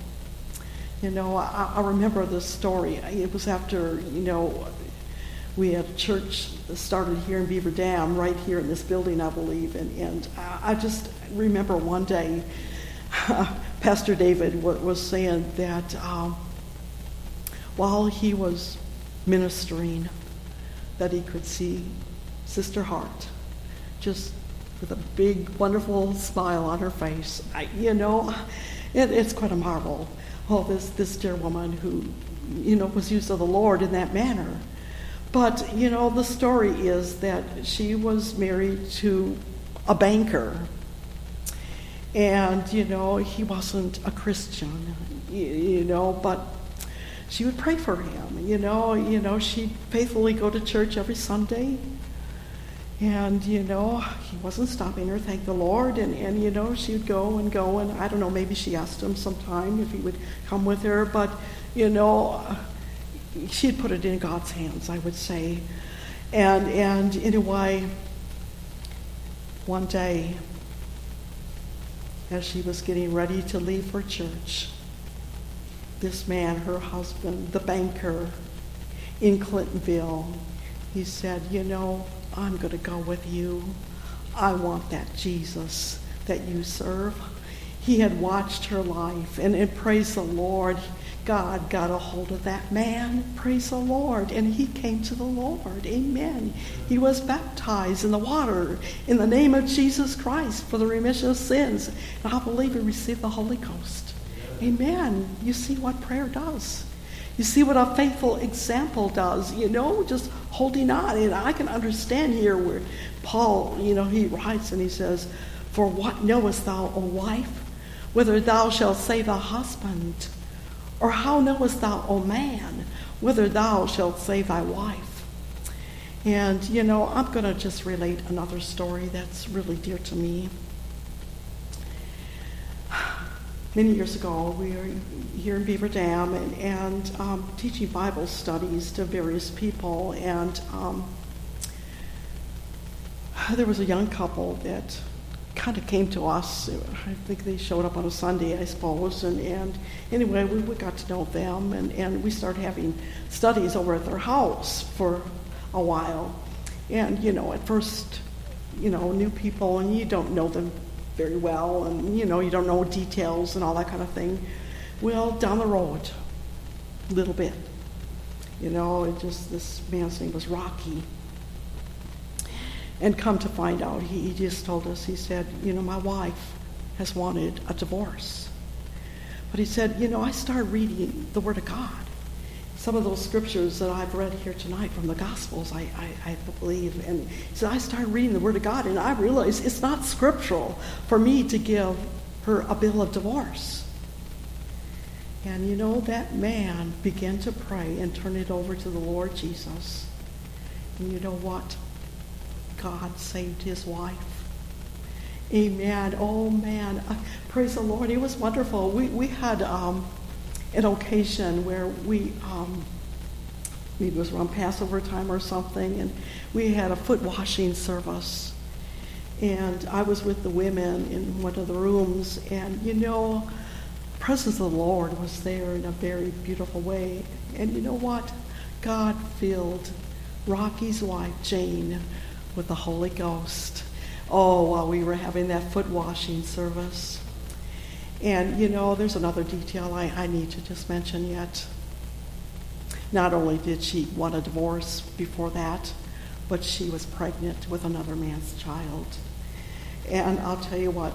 I remember this story. It was after, we had a church started here in Beaver Dam, right here in this building, I believe. And I just remember one day, Pastor David was saying that while he was ministering, that he could see Sister Hart just with a big, wonderful smile on her face. It's quite a marvel. Oh, this dear woman who, was used of the Lord in that manner. But, the story is that she was married to a banker. And, he wasn't a Christian, but she would pray for him. She'd faithfully go to church every Sunday. And, he wasn't stopping her, thank the Lord. And she would go. And I don't know, maybe she asked him sometime if he would come with her. But, she'd put it in God's hands, I would say. And anyway, one day, as she was getting ready to leave for church, this man, her husband, the banker in Clintonville, he said, I'm going to go with you. I want that Jesus that you serve. He had watched her life, and praise the Lord, God got a hold of that man. Praise the Lord. And he came to the Lord. Amen. He was baptized in the water in the name of Jesus Christ for the remission of sins. And I believe he received the Holy Ghost. Amen. You see what prayer does. You see what a faithful example does, just holding on. And I can understand here where Paul, he writes and he says, "For what knowest thou, O wife, whether thou shalt save thy husband? Or how knowest thou, O man, whether thou shalt save thy wife?" And, I'm going to just relate another story that's really dear to me. Many years ago, we were here in Beaver Dam and teaching Bible studies to various people. And there was a young couple that kind of came to us. I think they showed up on a Sunday, I suppose. And anyway, we got to know them. And we started having studies over at their house for a while. And, at first, new people, and you don't know them very well, and you don't know details and all that kind of thing. Well, down the road, a little bit, this man's name was Rocky. And come to find out, he just told us, he said, my wife has wanted a divorce. But he said, I started reading the Word of God. Some of those scriptures that I've read here tonight from the Gospels, I believe. And he said, I started reading the Word of God, and I realized it's not scriptural for me to give her a bill of divorce. And that man began to pray and turn it over to the Lord Jesus. And you know what? God saved his wife. Amen. Oh, man. Praise the Lord. It was wonderful. We had an occasion where maybe it was around Passover time or something, and we had a foot washing service. And I was with the women in one of the rooms, and the presence of the Lord was there in a very beautiful way. And you know what? God filled Rocky's wife, Jane, with the Holy Ghost. Oh, while we were having that foot washing service. And, there's another detail I need to just mention yet. Not only did she want a divorce before that, but she was pregnant with another man's child. And I'll tell you what,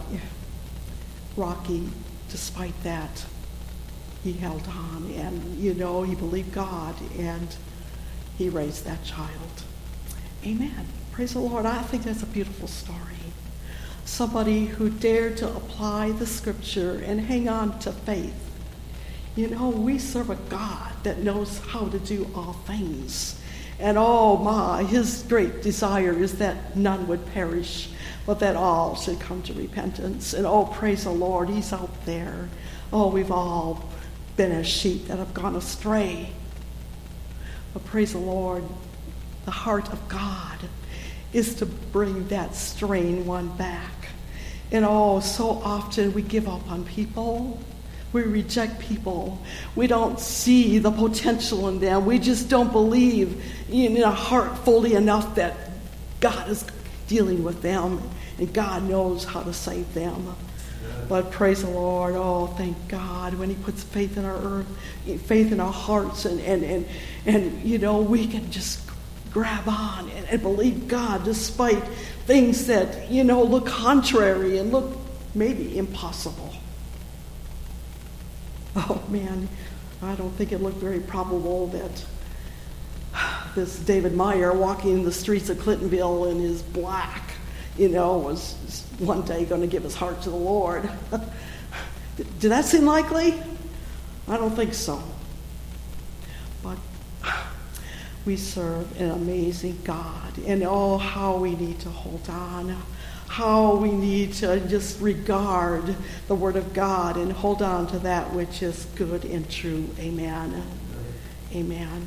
Rocky, despite that, he held on. And, he believed God, and he raised that child. Amen. Praise the Lord. I think that's a beautiful story. Somebody who dared to apply the scripture and hang on to faith. We serve a God that knows how to do all things. And his great desire is that none would perish, but that all should come to repentance. And praise the Lord, he's out there. We've all been as sheep that have gone astray. But praise the Lord, the heart of God is to bring that straying one back. And so often we give up on people. We reject people. We don't see the potential in them. We just don't believe in our heart fully enough that God is dealing with them and God knows how to save them. But praise the Lord. Thank God when he puts faith in our earth, faith in our hearts, and we can just grab on and believe God despite things that, look contrary and look maybe impossible. Oh, man, I don't think it looked very probable that this David Meyer walking in the streets of Clintonville in his black, was one day going to give his heart to the Lord. Did that seem likely? I don't think so. But We serve an amazing God. And oh, how we need to hold on. How we need to just regard the Word of God and hold on to that which is good and true. Amen. Amen.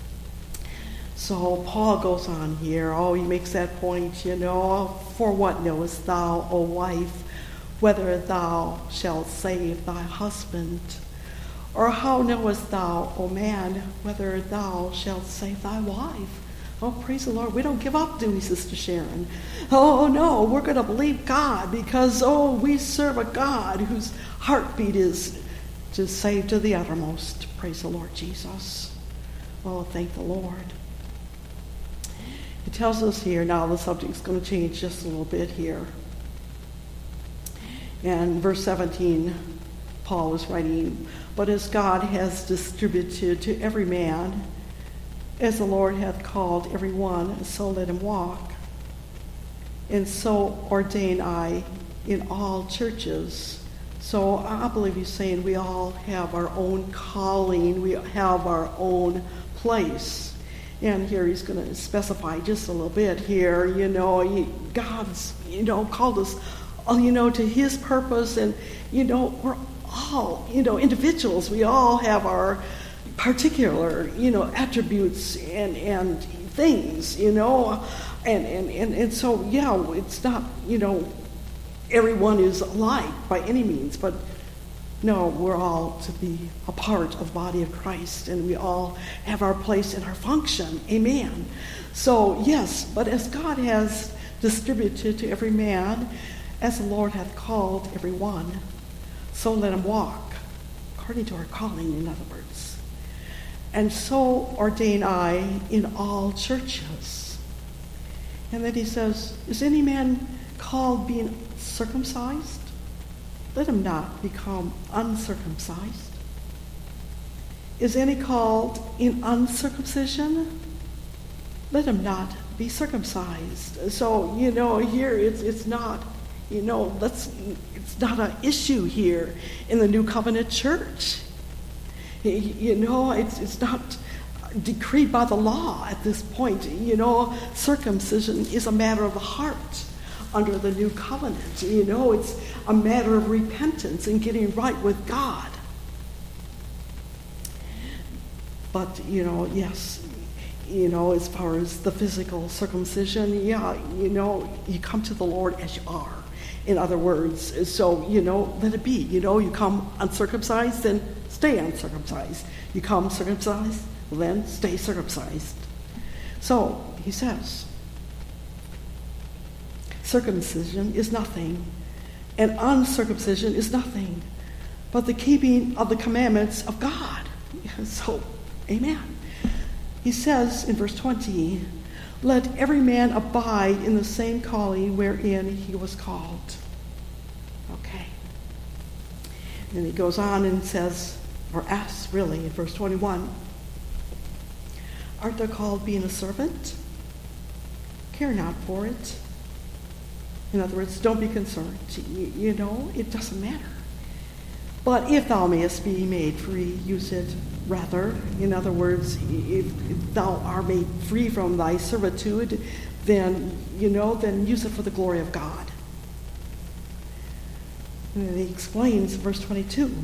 So Paul goes on here. Oh, he makes that point, For what knowest thou, O wife, whether thou shalt save thy husband? Or how knowest thou, O man, whether thou shalt save thy wife? Oh, praise the Lord. We don't give up, do we, Sister Sharon? Oh, no, we're going to believe God because, we serve a God whose heartbeat is to save to the uttermost. Praise the Lord Jesus. Oh, thank the Lord. It tells us here, now the subject's going to change just a little bit here. And verse 17, Paul is writing, but as God has distributed to every man, as the Lord hath called every one, so let him walk. And so ordain I in all churches. So I believe he's saying we all have our own calling. We have our own place. And here he's going to specify just a little bit here. God's, called us, to his purpose. And, we're all, individuals. We all have our particular, attributes and things, and so, it's not, everyone is alike by any means, but no, we're all to be a part of the body of Christ, and we all have our place and our function. Amen. So, yes, but as God has distributed to every man, as the Lord hath called every one, so let him walk, according to our calling, in other words. And so ordain I in all churches. And then he says, is any man called being circumcised? Let him not become uncircumcised. Is any called in uncircumcision? Let him not be circumcised. So, here it's not, it's not an issue here in the New Covenant Church. It's not decreed by the law at this point. Circumcision is a matter of the heart under the new covenant. It's a matter of repentance and getting right with God. But, yes, as far as the physical circumcision, you come to the Lord as you are. In other words, so, let it be. You come uncircumcised, then stay uncircumcised. You come circumcised, well, then stay circumcised. So, he says, circumcision is nothing, and uncircumcision is nothing, but the keeping of the commandments of God. So, amen. He says in verse 20, let every man abide in the same calling wherein he was called. Okay. And he goes on and says, or asks really, in verse 21, art thou called being a servant? Care not for it. In other words, don't be concerned. It doesn't matter. But if thou mayest be made free, use it rather. In other words, if thou art made free from thy servitude, then use it for the glory of God. And then he explains, verse 22,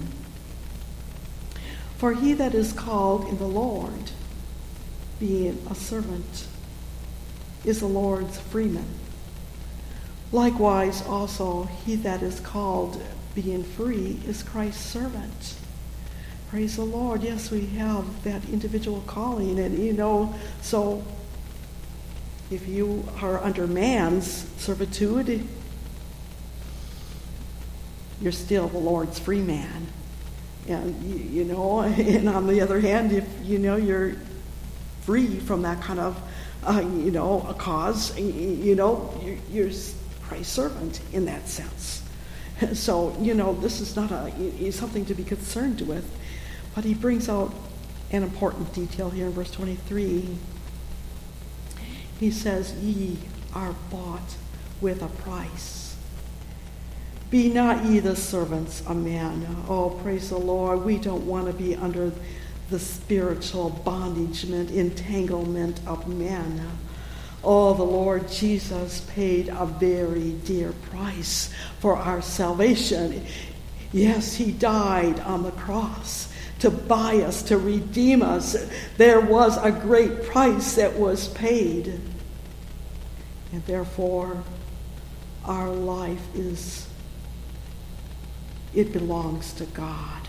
for he that is called in the Lord, being a servant, is the Lord's freeman. Likewise also he that is called being free is Christ's servant. Praise the Lord. Yes, we have that individual calling. And, so if you are under man's servitude, you're still the Lord's free man. And, and on the other hand, if, you're free from that kind of, a cause, you're Christ's servant in that sense. So, this is not something to be concerned with. But he brings out an important detail here in verse 23. He says, ye are bought with a price. Be not ye the servants of men. Oh, praise the Lord. We don't want to be under the spiritual bondagement, entanglement of men. Oh, the Lord Jesus paid a very dear price for our salvation. Yes, he died on the cross to buy us, to redeem us. There was a great price that was paid. And therefore, our life it belongs to God.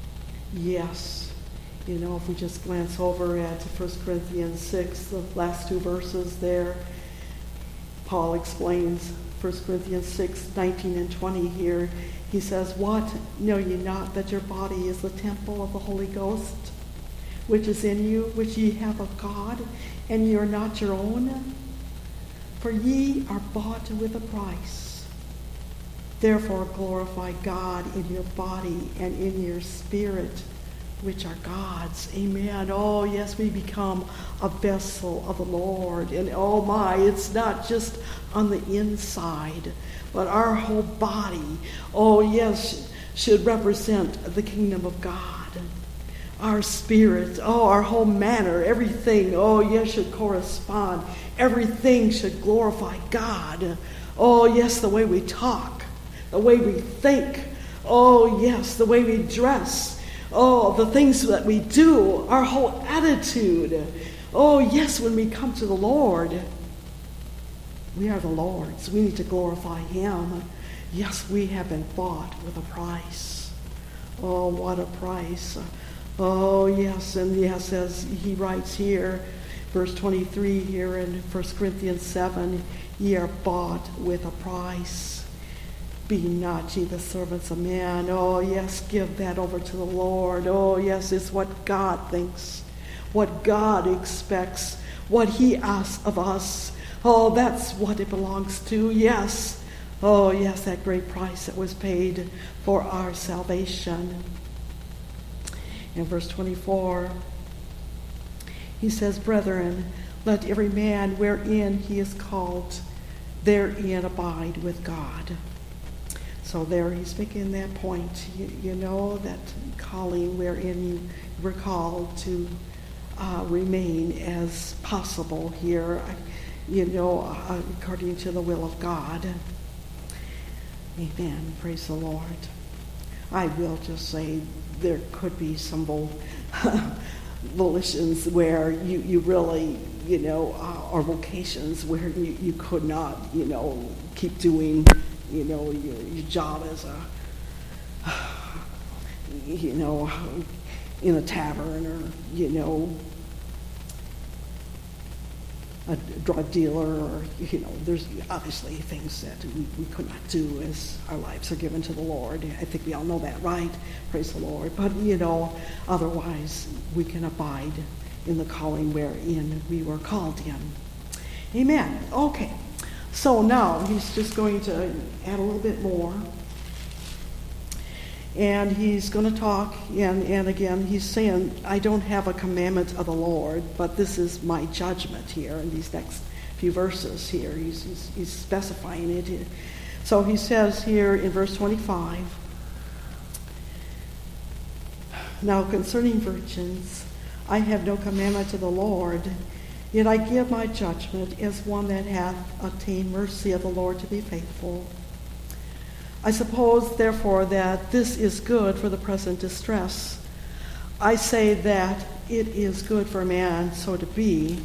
Yes. If we just glance over at 1 Corinthians 6, the last two verses there, Paul explains 1 Corinthians 6, 19 and 20 here. He says, "What? Know ye not that your body is the temple of the Holy Ghost, which is in you, which ye have of God, and ye are not your own? For ye are bought with a price. Therefore glorify God in your body and in your spirit, which are God's." Amen. Oh, yes, we become a vessel of the Lord. And oh my, it's not just on the inside, but our whole body, oh yes, should represent the kingdom of God. Our spirit, oh, our whole manner, everything, oh yes, should correspond. Everything should glorify God. Oh yes, the way we talk, the way we think, oh yes, the way we dress, oh, the things that we do, our whole attitude. Oh, yes, when we come to the Lord, we are the Lord's. We need to glorify him. Yes, we have been bought with a price. Oh, what a price. Oh, yes, and yes, as he writes here, verse 23 here in 1 Corinthians 7, ye are bought with a price. Be not ye the servants of men. Oh, yes, give that over to the Lord. Oh, yes, it's what God thinks, what God expects, what he asks of us. Oh, that's what it belongs to. Yes. Oh, yes, that great price that was paid for our salvation. In verse 24, he says, "Brethren, let every man wherein he is called, therein abide with God." So there he's making that point, you know, that calling wherein you were called to remain as possible here, according to the will of God. Amen. Praise the Lord. I will just say there could be some volitions where you really, or vocations where you could not, keep doing your job as in a tavern or, a drug dealer or, there's obviously things that we could not do as our lives are given to the Lord. I think we all know that, right? Praise the Lord. But, otherwise we can abide in the calling wherein we were called in. Amen. Okay. So now he's just going to add a little bit more. And he's going to talk, and again, he's saying, I don't have a commandment of the Lord, but this is my judgment here in these next few verses here. He's specifying it. So he says here in verse 25, "Now concerning virgins, I have no commandment of the Lord, yet I give my judgment as one that hath obtained mercy of the Lord to be faithful. I suppose, therefore, that this is good for the present distress. I say that it is good for a man so to be."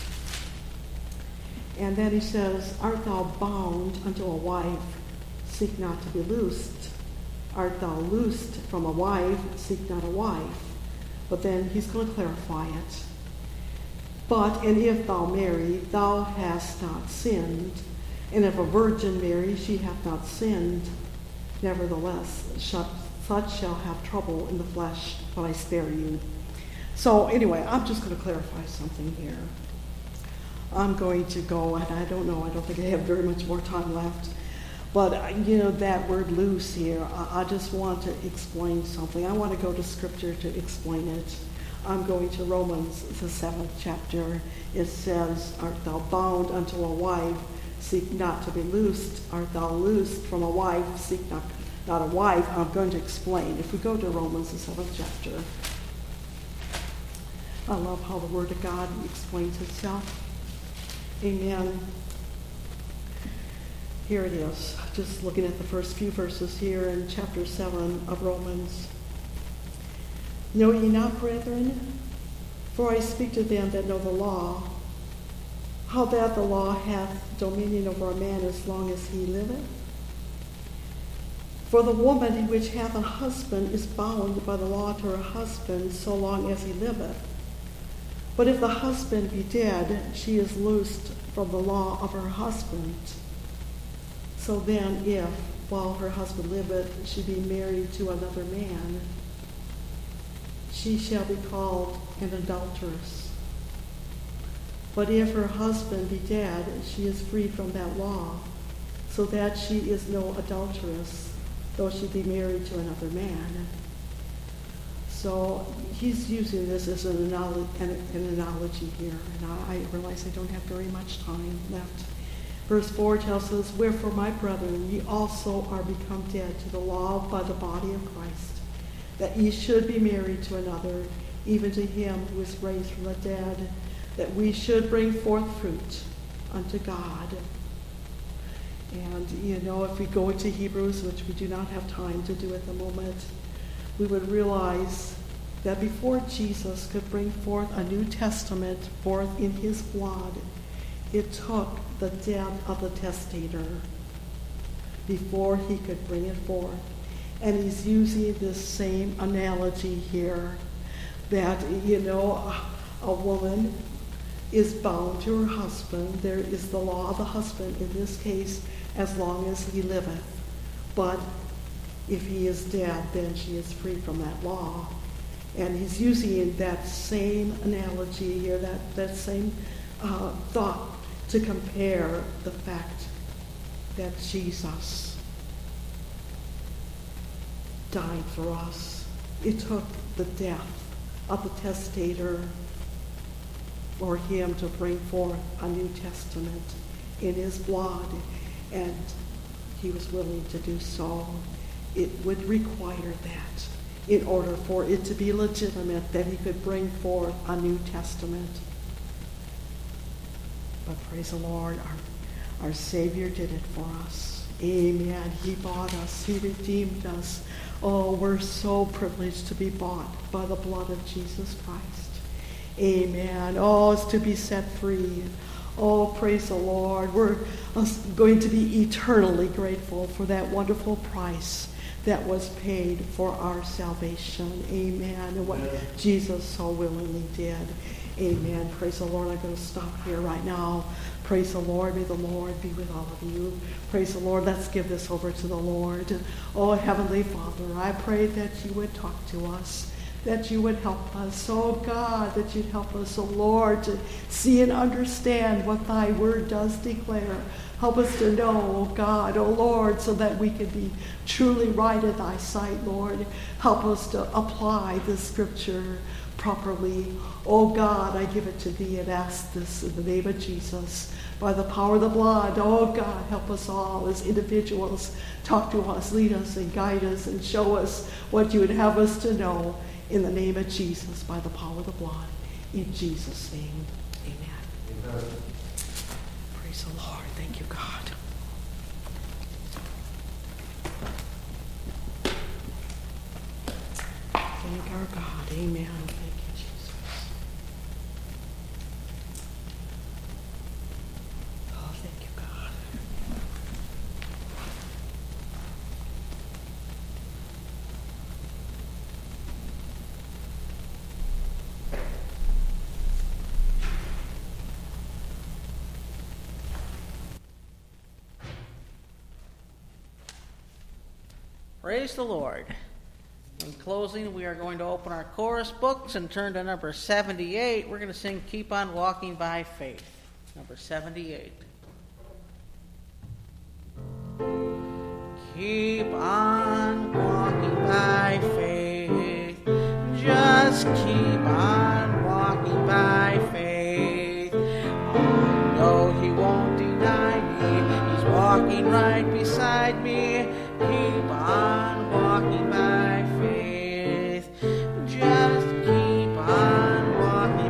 And then he says, "Art thou bound unto a wife? Seek not to be loosed. Art thou loosed from a wife? Seek not a wife." But then he's going to clarify it. And if thou marry, thou hast not sinned. And if a virgin marry, she hath not sinned. Nevertheless, such shall have trouble in the flesh, but I spare you." So anyway, I'm just going to clarify something here. I'm going to go, and I don't think I have very much more time left. But, that word loose here, I just want to explain something. I want to go to Scripture to explain it. I'm going to Romans, the 7th chapter. It says, "Art thou bound unto a wife? Seek not to be loosed. Art thou loosed from a wife? Seek not a wife." I'm going to explain. If we go to Romans, the 7th chapter. I love how the Word of God explains itself. Amen. Here it is, just looking at the first few verses here in chapter 7 of Romans. Know ye not, brethren, for I speak to them that know the law, how that the law hath dominion over a man as long as he liveth? For the woman which hath a husband is bound by the law to her husband so long as he liveth. But if the husband be dead, she is loosed from the law of her husband. So then, if, while her husband liveth, she be married to another man, she shall be called an adulteress. But if her husband be dead, she is free from that law, so that she is no adulteress, though she be married to another man. So he's using this as an analogy here, and I realize I don't have very much time left. Verse 4 tells us, wherefore, my brethren, ye also are become dead to the law by the body of Christ, that ye should be married to another, even to him who is raised from the dead, that we should bring forth fruit unto God. And, if we go into Hebrews, which we do not have time to do at the moment, we would realize that before Jesus could bring forth a New Testament forth in his blood, it took the death of the testator before he could bring it forth. And he's using this same analogy here, that, a woman is bound to her husband. There is the law of the husband in this case, as long as he liveth. But if he is dead, then she is free from that law. And he's using that same analogy here, that same thought, to compare the fact that Jesus died for us. It took the death of the testator for him to bring forth a New Testament in his blood, and he was willing to do so. It would require that in order for it to be legitimate, that he could bring forth a New Testament. But praise the Lord, our Savior did it for us. Amen. He bought us. He redeemed us. Oh, we're so privileged to be bought by the blood of Jesus Christ. Amen. Oh, it's to be set free. Oh, praise the Lord. We're going to be eternally grateful for that wonderful price that was paid for our salvation. Amen. And what Jesus so willingly did. Amen. Praise the Lord. I'm going to stop here right now. Praise the Lord. May the Lord be with all of you. Praise the Lord. Let's give this over to the Lord. Oh, Heavenly Father, I pray that you would talk to us, that you would help us. Oh, God, that you'd help us, oh, Lord, to see and understand what thy word does declare. Help us to know, oh, God, oh, Lord, so that we can be truly right in thy sight, Lord. Help us to apply the scripture properly. Oh, God, I give it to thee and ask this in the name of Jesus. By the power of the blood, oh, God, help us all as individuals. Talk to us, lead us, and guide us, and show us what you would have us to know. In the name of Jesus, by the power of the blood. In Jesus' name, amen. Amen. Praise the Lord. Thank you, God. Thank our God. Amen. Thank you, Jesus. Oh, thank you, God. Praise the Lord. In closing, we are going to open our chorus books and turn to number 78. We're going to sing Keep on Walking by Faith. Number 78. Keep on walking by faith. Just keep on walking by faith. Oh, no, he won't deny me. He's walking right beside me. Keep on walking by faith. Just keep on walking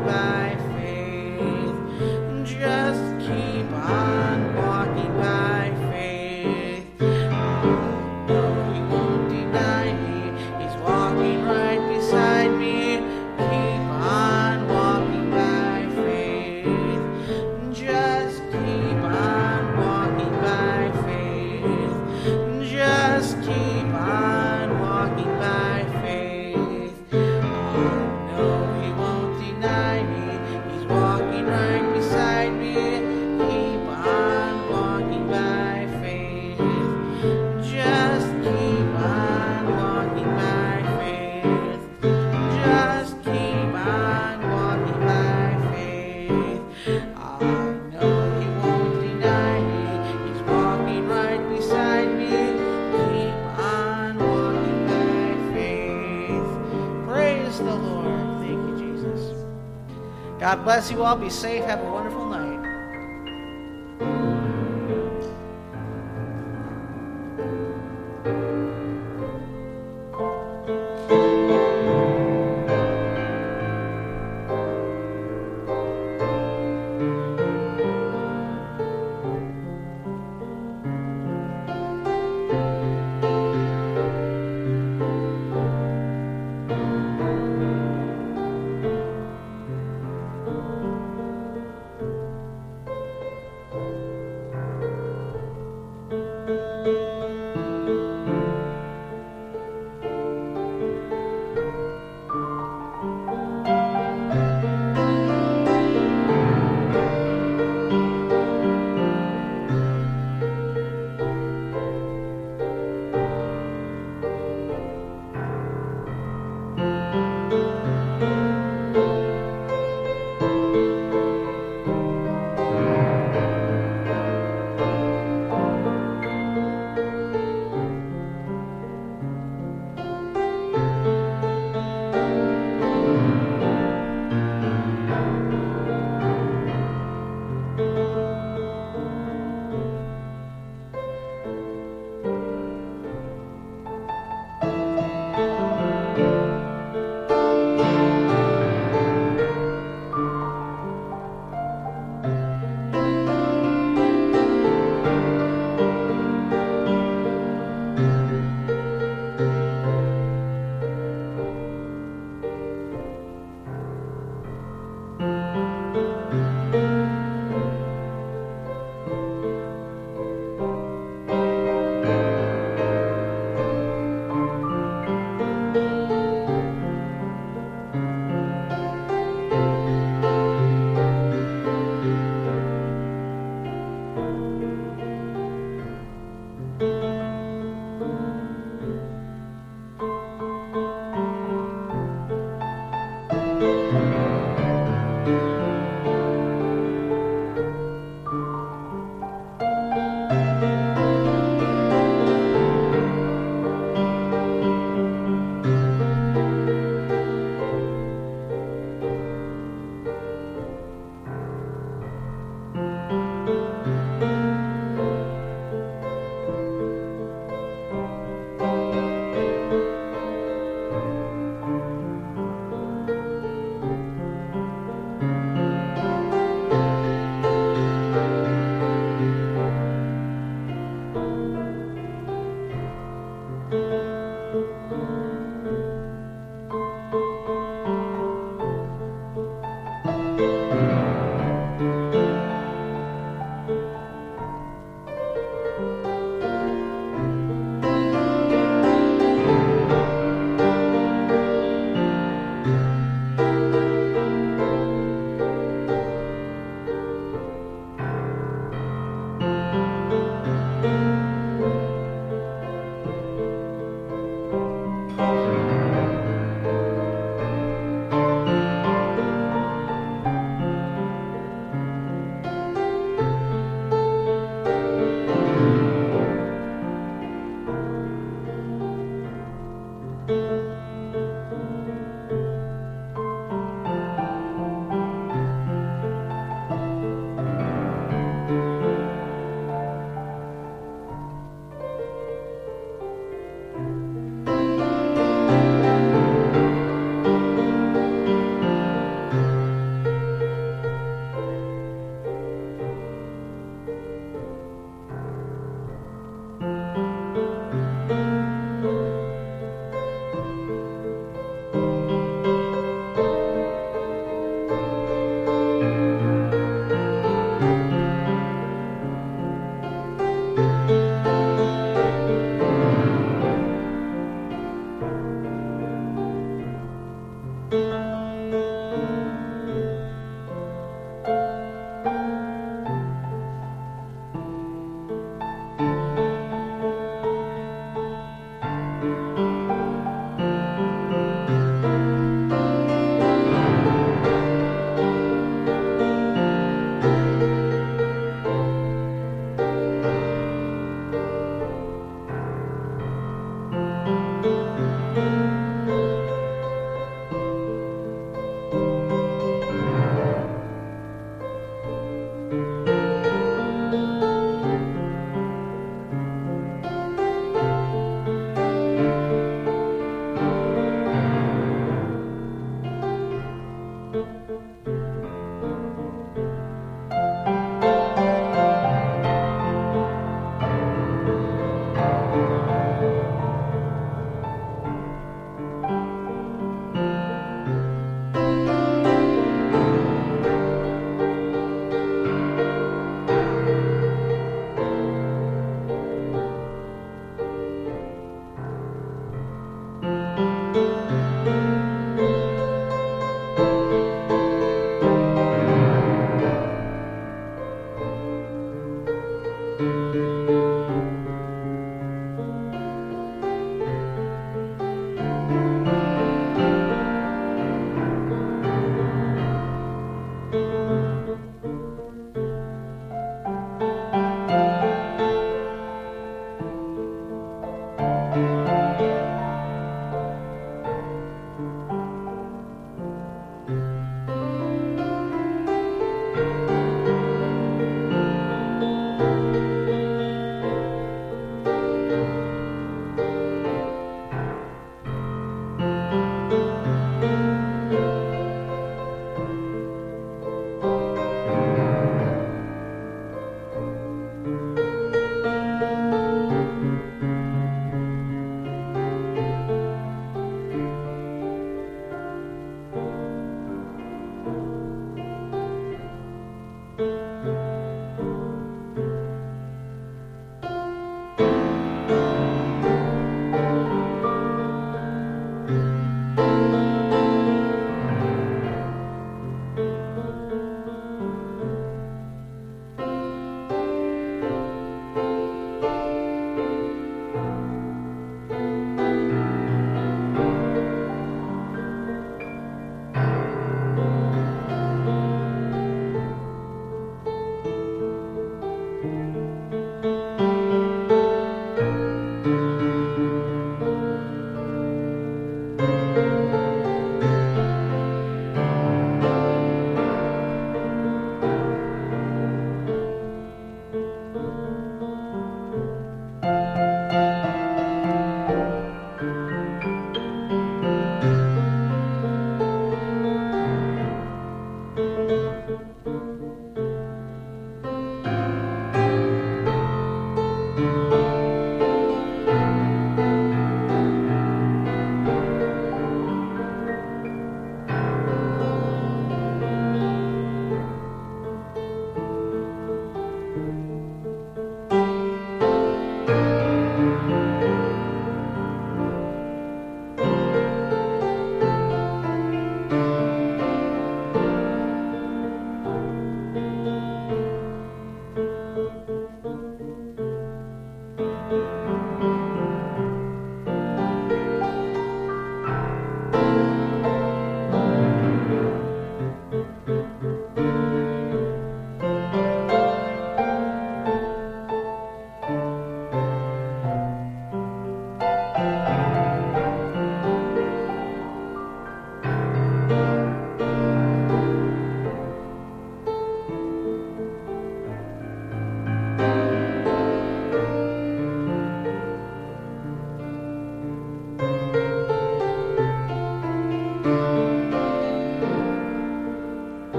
walking right beside me. Keep on walking by faith. Just keep on walking by faith. Just keep on walking by faith. I know He won't deny me. He's walking right beside me. Keep on walking by faith. Praise the Lord. Thank you, Jesus. God bless you all. Be safe. Have a wonderful night.